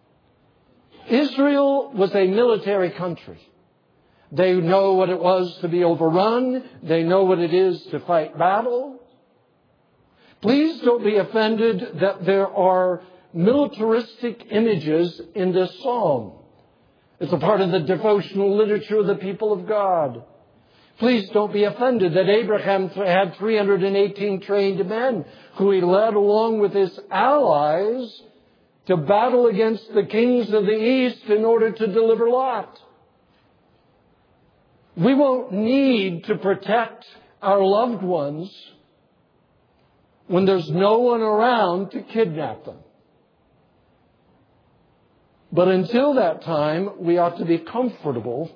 Israel was a military country. They know what it was to be overrun. They know what it is to fight battle. Please don't be offended that there are militaristic images in this psalm. It's a part of the devotional literature of the people of God. Please don't be offended that Abraham had 318 trained men who he led along with his allies to battle against the kings of the east in order to deliver Lot. We won't need to protect our loved ones when there's no one around to kidnap them. But until that time, we ought to be comfortable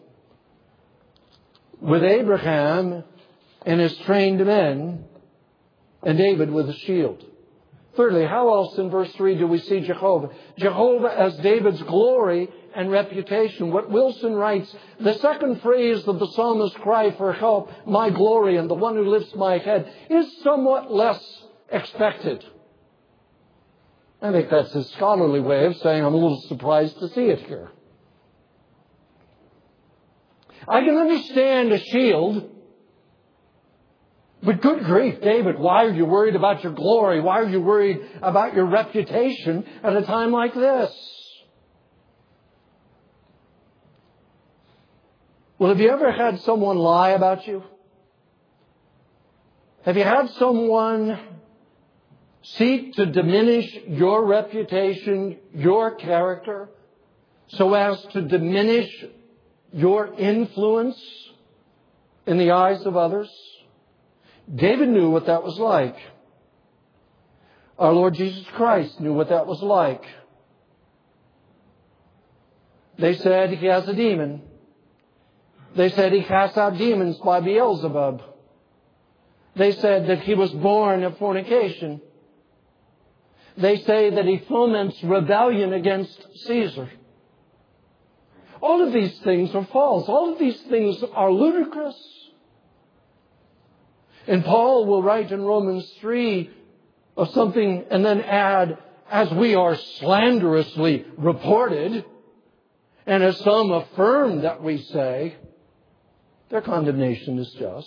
with Abraham and his trained men and David with a shield. Thirdly, how else in verse 3 do we see Jehovah? Jehovah as David's glory and reputation. What Wilson writes, the second phrase of the psalmist's cry for help, my glory and the one who lifts my head, is somewhat less expected. I think that's his scholarly way of saying I'm a little surprised to see it here. I can understand a shield, but good grief, David, why are you worried about your glory? Why are you worried about your reputation at a time like this? Well, have you ever had someone lie about you? Have you had someone seek to diminish your reputation, your character, so as to diminish your influence in the eyes of others? David knew what that was like. Our Lord Jesus Christ knew what that was like. They said he has a demon. They said he casts out demons by Beelzebub. They said that he was born of fornication. They say that he foments rebellion against Caesar. All of these things are false. All of these things are ludicrous. And Paul will write in Romans 3 of something and then add, as we are slanderously reported, and as some affirm that we say, their condemnation is just.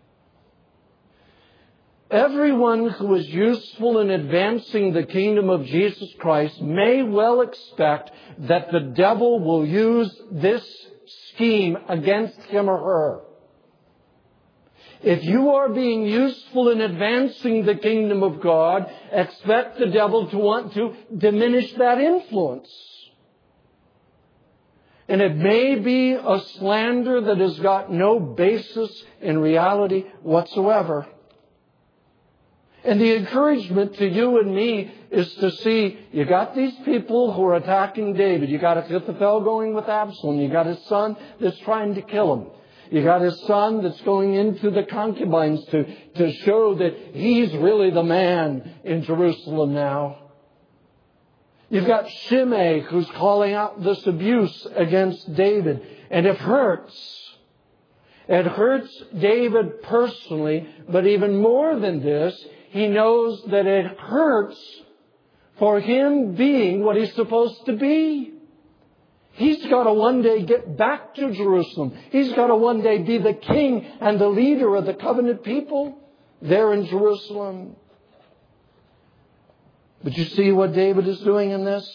Everyone who is useful in advancing the kingdom of Jesus Christ may well expect that the devil will use this scheme against him or her. If you are being useful in advancing the kingdom of God, expect the devil to want to diminish that influence. And it may be a slander that has got no basis in reality whatsoever. And the encouragement to you and me is to see, you got these people who are attacking David. You got Ahithophel going with Absalom. You got his son that's trying to kill him. You got his son that's going into the concubines to show that he's really the man in Jerusalem now. You've got Shimei who's calling out this abuse against David. And it hurts. It hurts David personally, but even more than this, he knows that it hurts for him being what he's supposed to be. He's got to one day get back to Jerusalem. He's got to one day be the king and the leader of the covenant people there in Jerusalem. But you see what David is doing in this?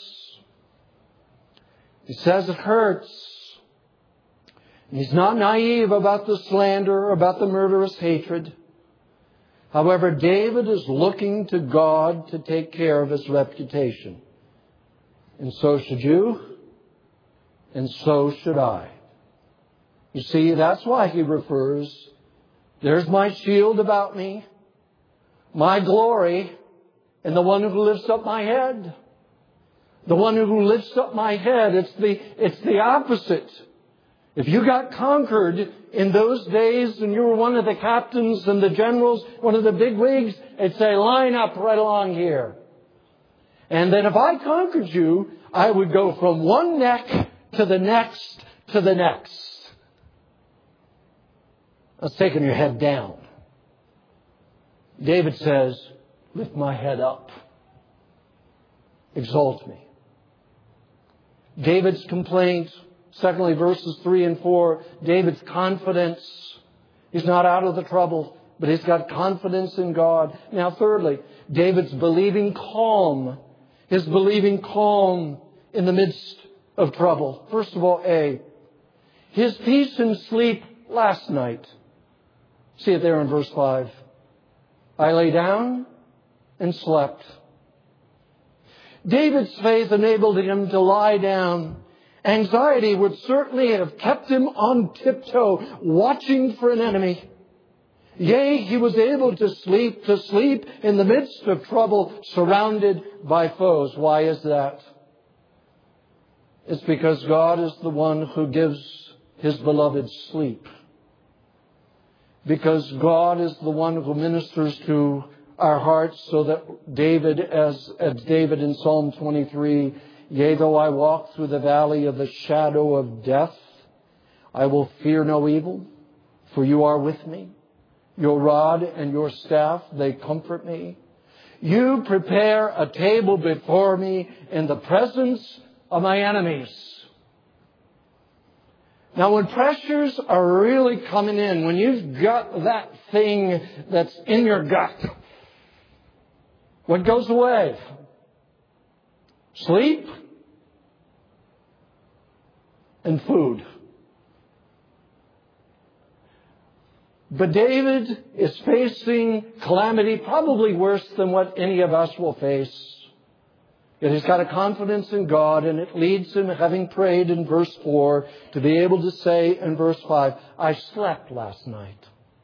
He says it hurts. He's not naive about the slander, about the murderous hatred. However, David is looking to God to take care of his reputation. And so should you, and so should I. You see, that's why he refers, there's my shield about me, my glory, and the one who lifts up my head. The one who lifts up my head, it's the opposite. If you got conquered in those days and you were one of the captains and the generals, one of the big wigs, it'd say, line up right along here. And then if I conquered you, I would go from one neck to the next to the next. That's taking your head down. David says, lift my head up. Exalt me. David's complaint. Secondly, verses 3 and 4, David's confidence. He's not out of the trouble, but he's got confidence in God. Now, thirdly, David's believing calm. His believing calm in the midst of trouble. First of all, A, his peace and sleep last night. See it there in verse 5. I lay down and slept. David's faith enabled him to lie down. Anxiety would certainly have kept him on tiptoe, watching for an enemy. Yea, he was able to sleep in the midst of trouble, surrounded by foes. Why is that? It's because God is the one who gives His beloved sleep. Because God is the one who ministers to our hearts, so that David, as David in Psalm 23, yea, though I walk through the valley of the shadow of death, I will fear no evil, for you are with me. Your rod and your staff, they comfort me. You prepare a table before me in the presence of my enemies. Now, when pressures are really coming in, when you've got that thing that's in your gut, what goes away? Sleep and food. But David is facing calamity probably worse than what any of us will face. Yet he's got a confidence in God, and it leads him, having prayed in verse 4, to be able to say in verse 5, I slept last night.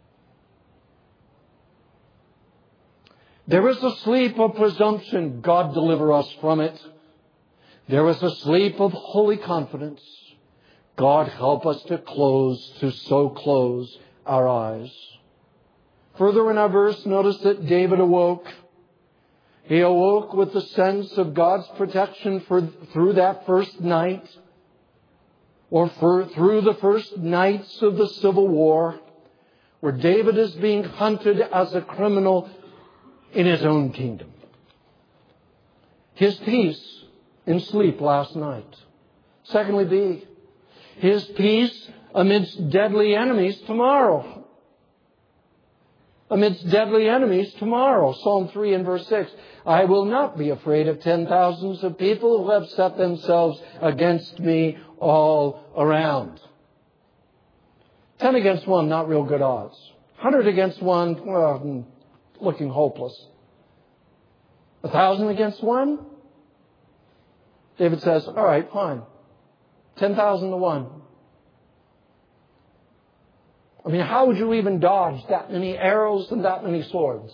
There was a sleep of presumption. God deliver us from it. There was a sleep of holy confidence. God help us to so close our eyes. Further in our verse, notice that David awoke. He awoke with the sense of God's protection through that first night, or through the first nights of the Civil War, where David is being hunted as a criminal in his own kingdom. His peace in sleep last night. Secondly, B, his peace amidst deadly enemies tomorrow. Amidst deadly enemies tomorrow. Psalm 3 and verse 6. I will not be afraid of 10,000s of people who have set themselves against me all around. 10 against 1, not real good odds. 100 against 1, well, looking hopeless. 1,000 against 1? David says, all right, fine. 10,000 to 1. I mean, how would you even dodge that many arrows and that many swords?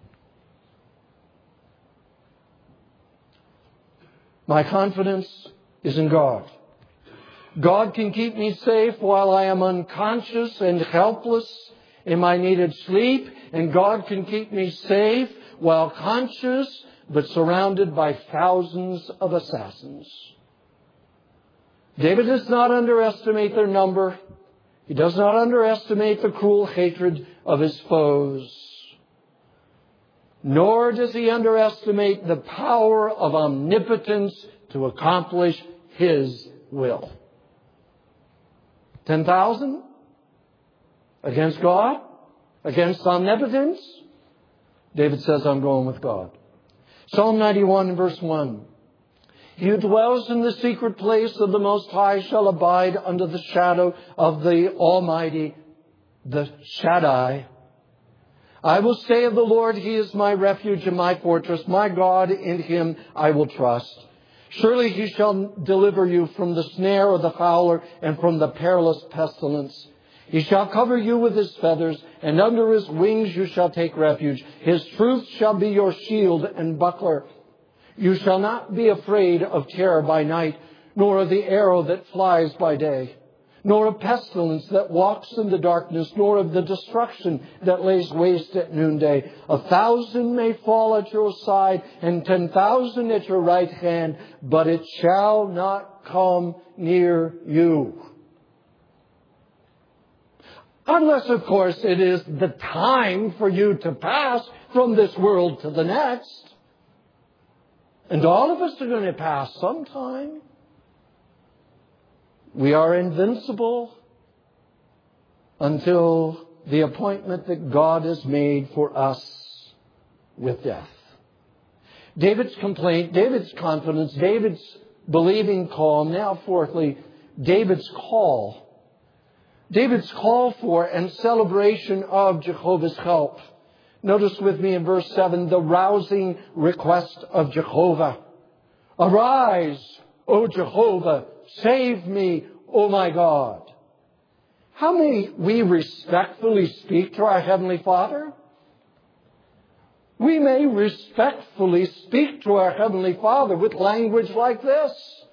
My confidence is in God. God can keep me safe while I am unconscious and helpless in my needed sleep, and God can keep me safe while conscious but surrounded by thousands of assassins. David does not underestimate their number. He does not underestimate the cruel hatred of his foes. Nor does he underestimate the power of omnipotence to accomplish His will. 10,000 against God? Against omnipotence? David says, I'm going with God. Psalm 91 verse 1. He who dwells in the secret place of the Most High shall abide under the shadow of the Almighty, the Shaddai. I will say of the Lord, He is my refuge and my fortress. My God, in Him I will trust. Surely He shall deliver you from the snare of the fowler and from the perilous pestilence. He shall cover you with His feathers, and under His wings you shall take refuge. His truth shall be your shield and buckler. You shall not be afraid of terror by night, nor of the arrow that flies by day, nor of pestilence that walks in the darkness, nor of the destruction that lays waste at noonday. 1,000 may fall at your side, and 10,000 at your right hand, but it shall not come near you. Unless, of course, it is the time for you to pass from this world to the next. And all of us are going to pass sometime. We are invincible until the appointment that God has made for us with death. David's complaint, David's confidence, David's believing calm. Now, fourthly, David's call. David's call for and celebration of Jehovah's help. Notice with me in verse 7, the rousing request of Jehovah. Arise, O Jehovah, save me, O my God. How may we respectfully speak to our Heavenly Father? We may respectfully speak to our Heavenly Father with language like this.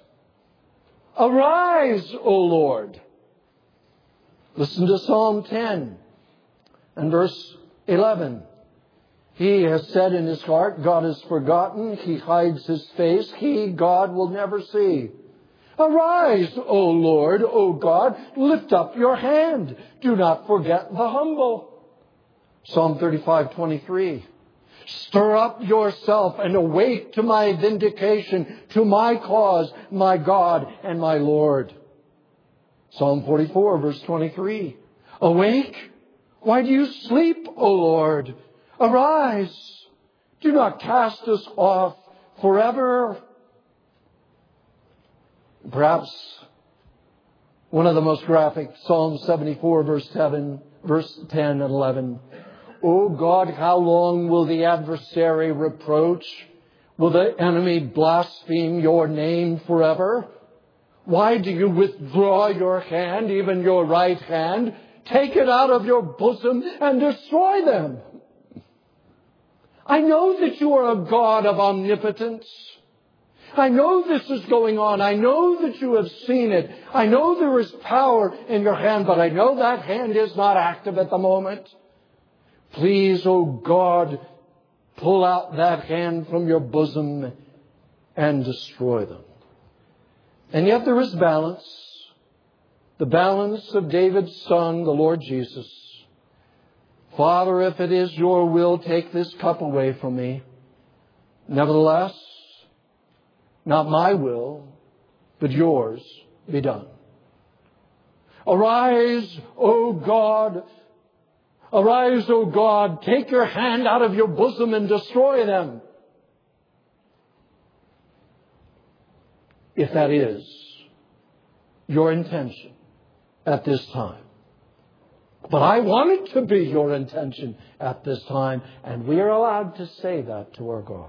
Arise, O Lord. Listen to Psalm 10 and verse 11. He has said in his heart, God is forgotten. He hides his face. He, God, will never see. Arise, O Lord, O God, lift up your hand. Do not forget the humble. Psalm 35:23. Stir up yourself and awake to my vindication, to my cause, my God and my Lord. Psalm 44, verse 23. Awake. Why do you sleep, O Lord? Arise. Do not cast us off forever. Perhaps one of the most graphic, Psalm 74, verse 10 and 11. O God, how long will the adversary reproach? Will the enemy blaspheme your name forever? Why do you withdraw your hand, even your right hand? Take it out of your bosom and destroy them. I know that you are a God of omnipotence. I know this is going on. I know that you have seen it. I know there is power in your hand, but I know that hand is not active at the moment. Please, O God, pull out that hand from your bosom and destroy them. And yet there is balance. The balance of David's Son, the Lord Jesus. Father, if it is your will, take this cup away from me. Nevertheless, not my will, but yours be done. Arise, O God. Arise, O God. Take your hand out of your bosom and destroy them. If that is your intention at this time. But I want it to be your intention at this time, and we are allowed to say that to our God.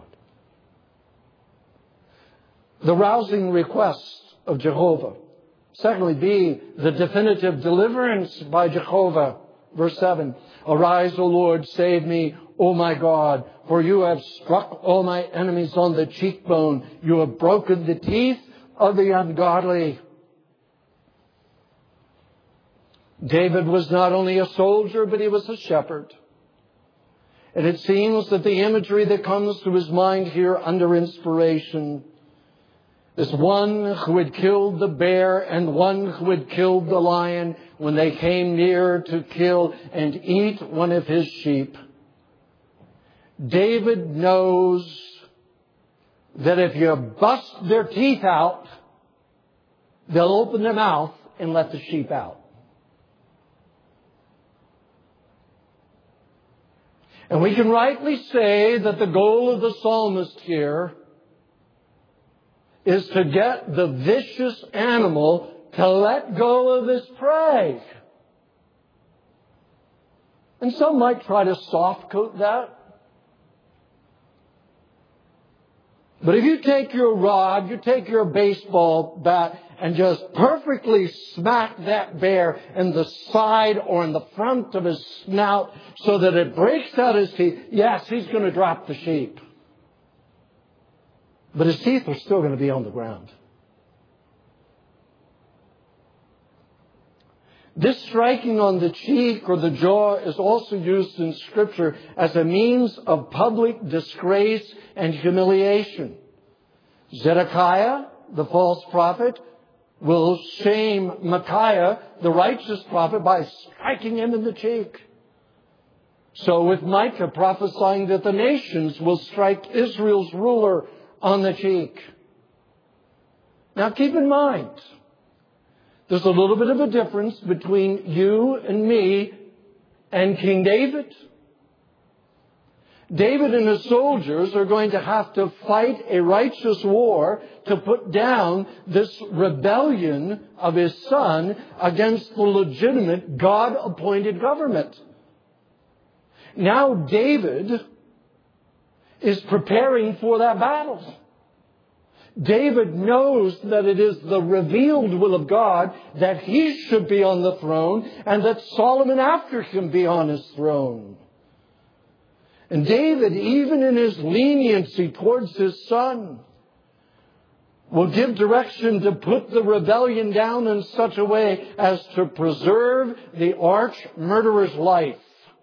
The rousing request of Jehovah. Secondly, B, the definitive deliverance by Jehovah. Verse 7, Arise, O Lord, save me, O my God, for you have struck all my enemies on the cheekbone. You have broken the teeth of the ungodly. David was not only a soldier, but he was a shepherd. And it seems that the imagery that comes to his mind here under inspiration is one who had killed the bear and one who had killed the lion when they came near to kill and eat one of his sheep. David knows that if you bust their teeth out, they'll open their mouth and let the sheep out. And we can rightly say that the goal of the psalmist here is to get the vicious animal to let go of his prey. And some might try to soft coat that. But if you take your rod, you take your baseball bat and just perfectly smack that bear in the side or in the front of his snout so that it breaks out his teeth, yes, he's going to drop the sheep. But his teeth are still going to be on the ground. This striking on the cheek or the jaw is also used in Scripture as a means of public disgrace and humiliation. Zedekiah, the false prophet, will shame Micaiah, the righteous prophet, by striking him in the cheek. So with Micah prophesying that the nations will strike Israel's ruler on the cheek. Now keep in mind, there's a little bit of a difference between you and me and King David. David and his soldiers are going to have to fight a righteous war to put down this rebellion of his son against the legitimate God-appointed government. Now David is preparing for that battle. David knows that it is the revealed will of God that he should be on the throne and that Solomon after him be on his throne. And David, even in his leniency towards his son, will give direction to put the rebellion down in such a way as to preserve the arch murderer's life.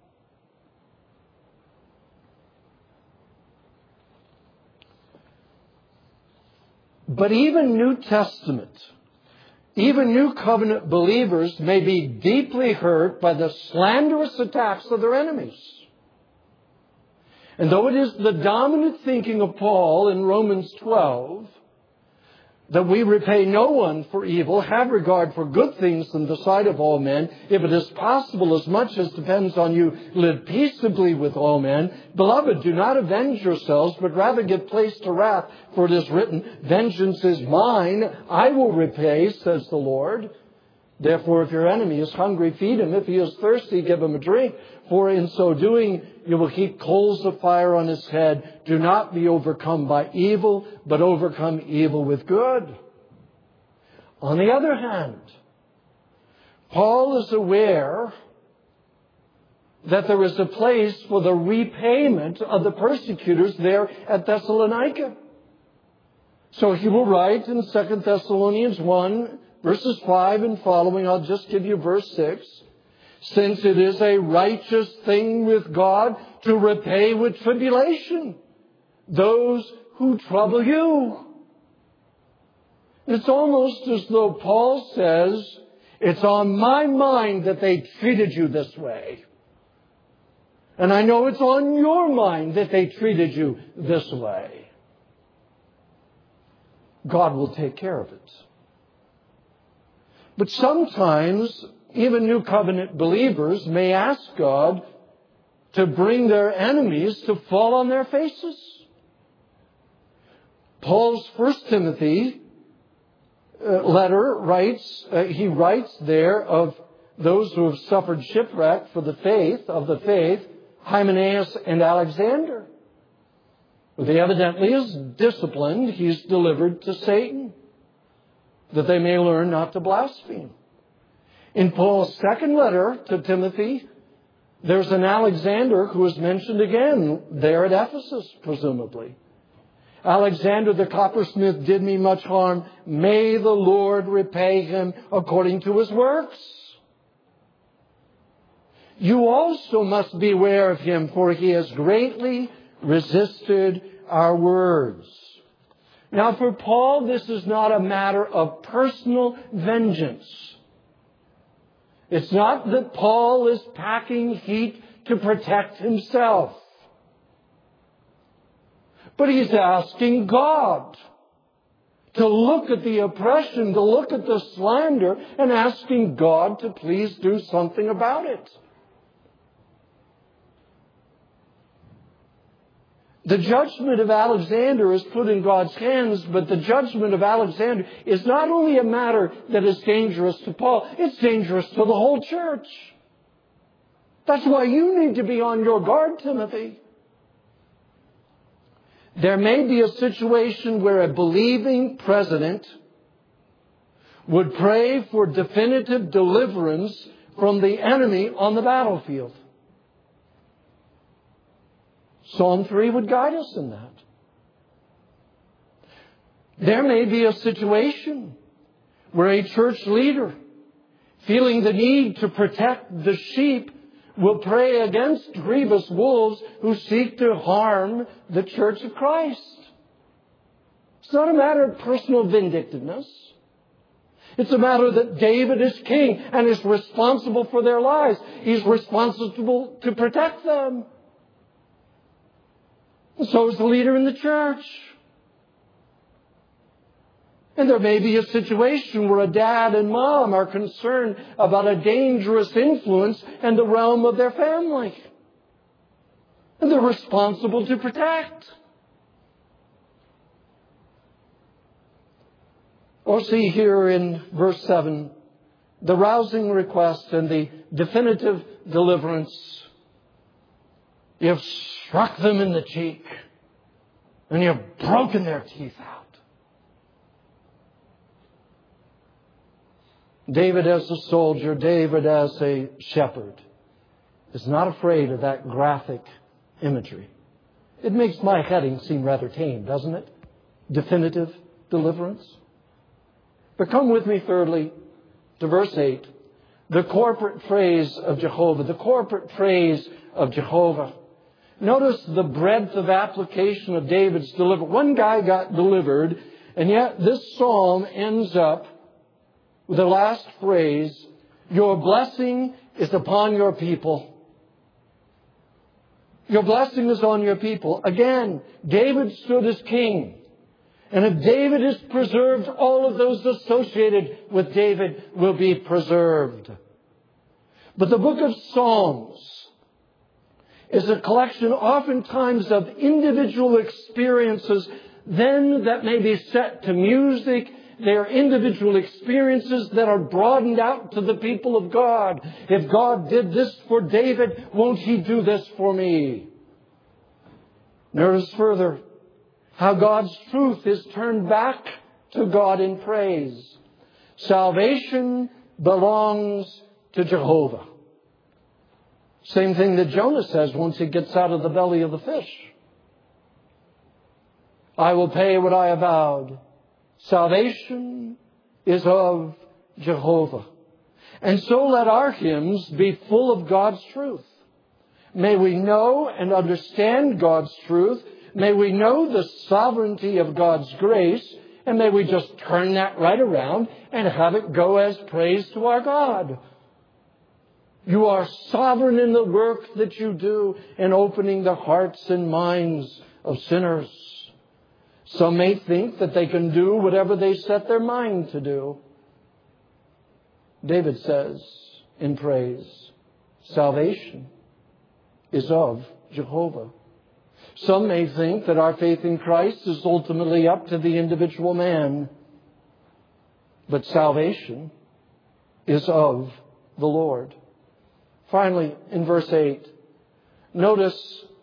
But even New Testament, even New Covenant believers may be deeply hurt by the slanderous attacks of their enemies. And though it is the dominant thinking of Paul in Romans 12, that we repay no one for evil, have regard for good things in the sight of all men, if it is possible, as much as depends on you, live peaceably with all men. Beloved, do not avenge yourselves, but rather give place to wrath, for it is written, vengeance is mine, I will repay, says the Lord. Therefore, if your enemy is hungry, feed him. If he is thirsty, give him a drink. For in so doing, you will heap coals of fire on his head. Do not be overcome by evil, but overcome evil with good. On the other hand, Paul is aware that there is a place for the repayment of the persecutors there at Thessalonica. So he will write in 2 Thessalonians 1, verses 5 and following, I'll just give you verse 6. Since it is a righteous thing with God to repay with tribulation those who trouble you. It's almost as though Paul says, it's on my mind that they treated you this way. And I know it's on your mind that they treated you this way. God will take care of it. But sometimes, even New Covenant believers may ask God to bring their enemies to fall on their faces. Paul's 1 Timothy letter he writes there of those who have suffered shipwreck for the faith, Hymenaeus and Alexander. They evidently is disciplined. He's delivered to Satan, that they may learn not to blaspheme. In Paul's second letter to Timothy, there's an Alexander who is mentioned again there at Ephesus, presumably. Alexander the coppersmith did me much harm. May the Lord repay him according to his works. You also must beware of him, for he has greatly resisted our words. Now, for Paul, this is not a matter of personal vengeance. It's not that Paul is packing heat to protect himself. But he's asking God to look at the oppression, to look at the slander, and asking God to please do something about it. The judgment of Alexander is put in God's hands, but the judgment of Alexander is not only a matter that is dangerous to Paul, it's dangerous to the whole church. That's why you need to be on your guard, Timothy. There may be a situation where a believing president would pray for definitive deliverance from the enemy on the battlefield. Psalm 3 would guide us in that. There may be a situation where a church leader, feeling the need to protect the sheep, will pray against grievous wolves who seek to harm the church of Christ. It's not a matter of personal vindictiveness. It's a matter that David is king and is responsible for their lives. He's responsible to protect them. And so is the leader in the church. And there may be a situation where a dad and mom are concerned about a dangerous influence in the realm of their family. And they're responsible to protect. Or see here in verse 7, the rousing request and the definitive deliverance. You have struck them in the cheek, and you have broken their teeth out. David as a soldier, David as a shepherd, is not afraid of that graphic imagery. It makes my heading seem rather tame, doesn't it? Definitive deliverance. But come with me, thirdly, to verse 8. The corporate praise of Jehovah. The corporate praise of Jehovah. Notice the breadth of application of David's deliverance. One guy got delivered, and yet this psalm ends up with the last phrase, your blessing is upon your people. Your blessing is on your people. Again, David stood as king. And if David is preserved, all of those associated with David will be preserved. But the book of Psalms is a collection oftentimes of individual experiences then that may be set to music. They are individual experiences that are broadened out to the people of God. If God did this for David, won't He do this for me? Notice further how God's truth is turned back to God in praise. Salvation belongs to Jehovah. Same thing that Jonah says once he gets out of the belly of the fish. I will pay what I have vowed. Salvation is of Jehovah. And so let our hymns be full of God's truth. May we know and understand God's truth. May we know the sovereignty of God's grace. And may we just turn that right around and have it go as praise to our God. You are sovereign in the work that you do in opening the hearts and minds of sinners. Some may think that they can do whatever they set their mind to do. David says in praise, salvation is of Jehovah. Some may think that our faith in Christ is ultimately up to the individual man. But salvation is of the Lord. Finally, in verse 8, notice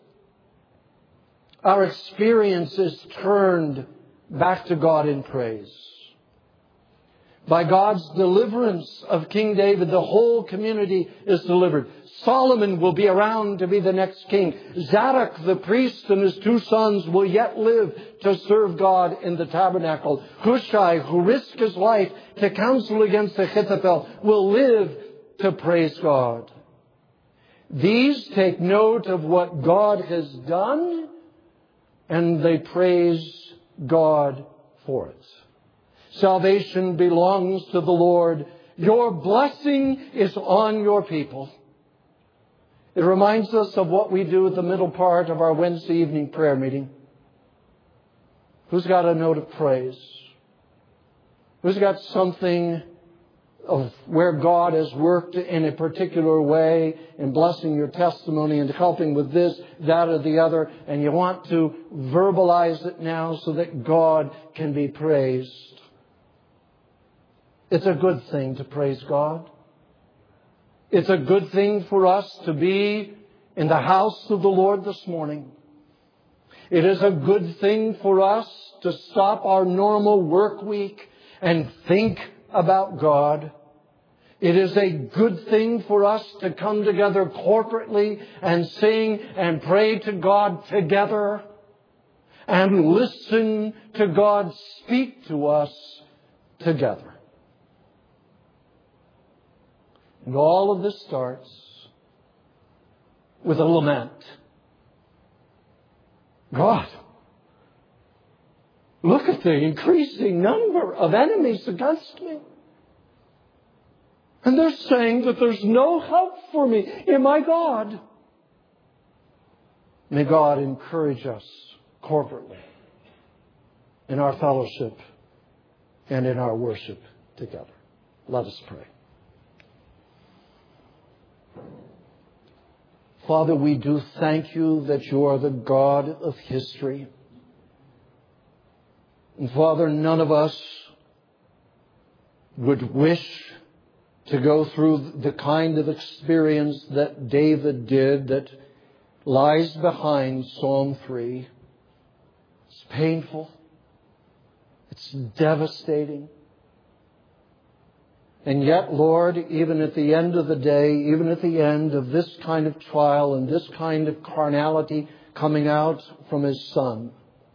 our experience is turned back to God in praise. By God's deliverance of King David, the whole community is delivered. Solomon will be around to be the next king. Zadok, the priest, and his 2 sons will yet live to serve God in the tabernacle. Hushai, who risked his life to counsel against Ahithophel, will live to praise God. These take note of what God has done, and they praise God for it. Salvation belongs to the Lord. Your blessing is on your people. It reminds us of what we do at the middle part of our Wednesday evening prayer meeting. Who's got a note of praise? Who's got something of where God has worked in a particular way in blessing your testimony and helping with this, that, or the other, and you want to verbalize it now so that God can be praised? It's a good thing to praise God. It's a good thing for us to be in the house of the Lord this morning. It is a good thing for us to stop our normal work week and think about God. It is a good thing for us to come together corporately and sing and pray to God together and listen to God speak to us together. And all of this starts with a lament. God, look at the increasing number of enemies against me. And they're saying that there's no help for me in my God. May God encourage us corporately in our fellowship and in our worship together. Let us pray. Father, we do thank you that you are the God of history. And Father, none of us would wish to go through the kind of experience that David did that lies behind Psalm 3. It's painful. It's devastating. And yet, Lord, even at the end of the day, even at the end of this kind of trial and this kind of carnality coming out from His Son,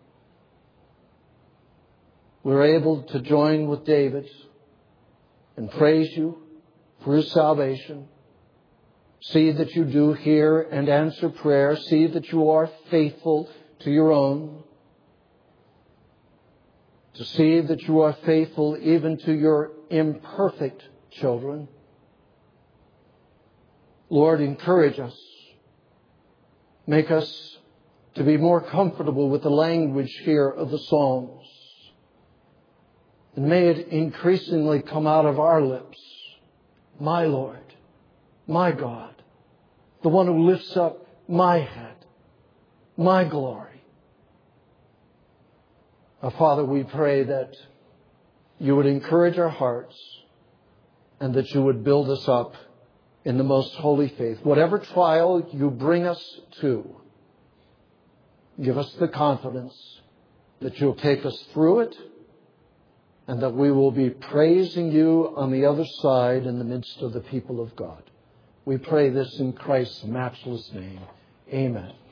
we're able to join with David and praise You for His salvation. See that You do hear and answer prayer. See that You are faithful to Your own. To see that You are faithful even to Your imperfect children. Lord, encourage us. Make us to be more comfortable with the language here of the Psalms. And may it increasingly come out of our lips. My Lord, my God, the one who lifts up my head, my glory. Father, we pray that You would encourage our hearts and that You would build us up in the most holy faith. Whatever trial You bring us to, give us the confidence that You'll take us through it and that we will be praising You on the other side in the midst of the people of God. We pray this in Christ's matchless name. Amen.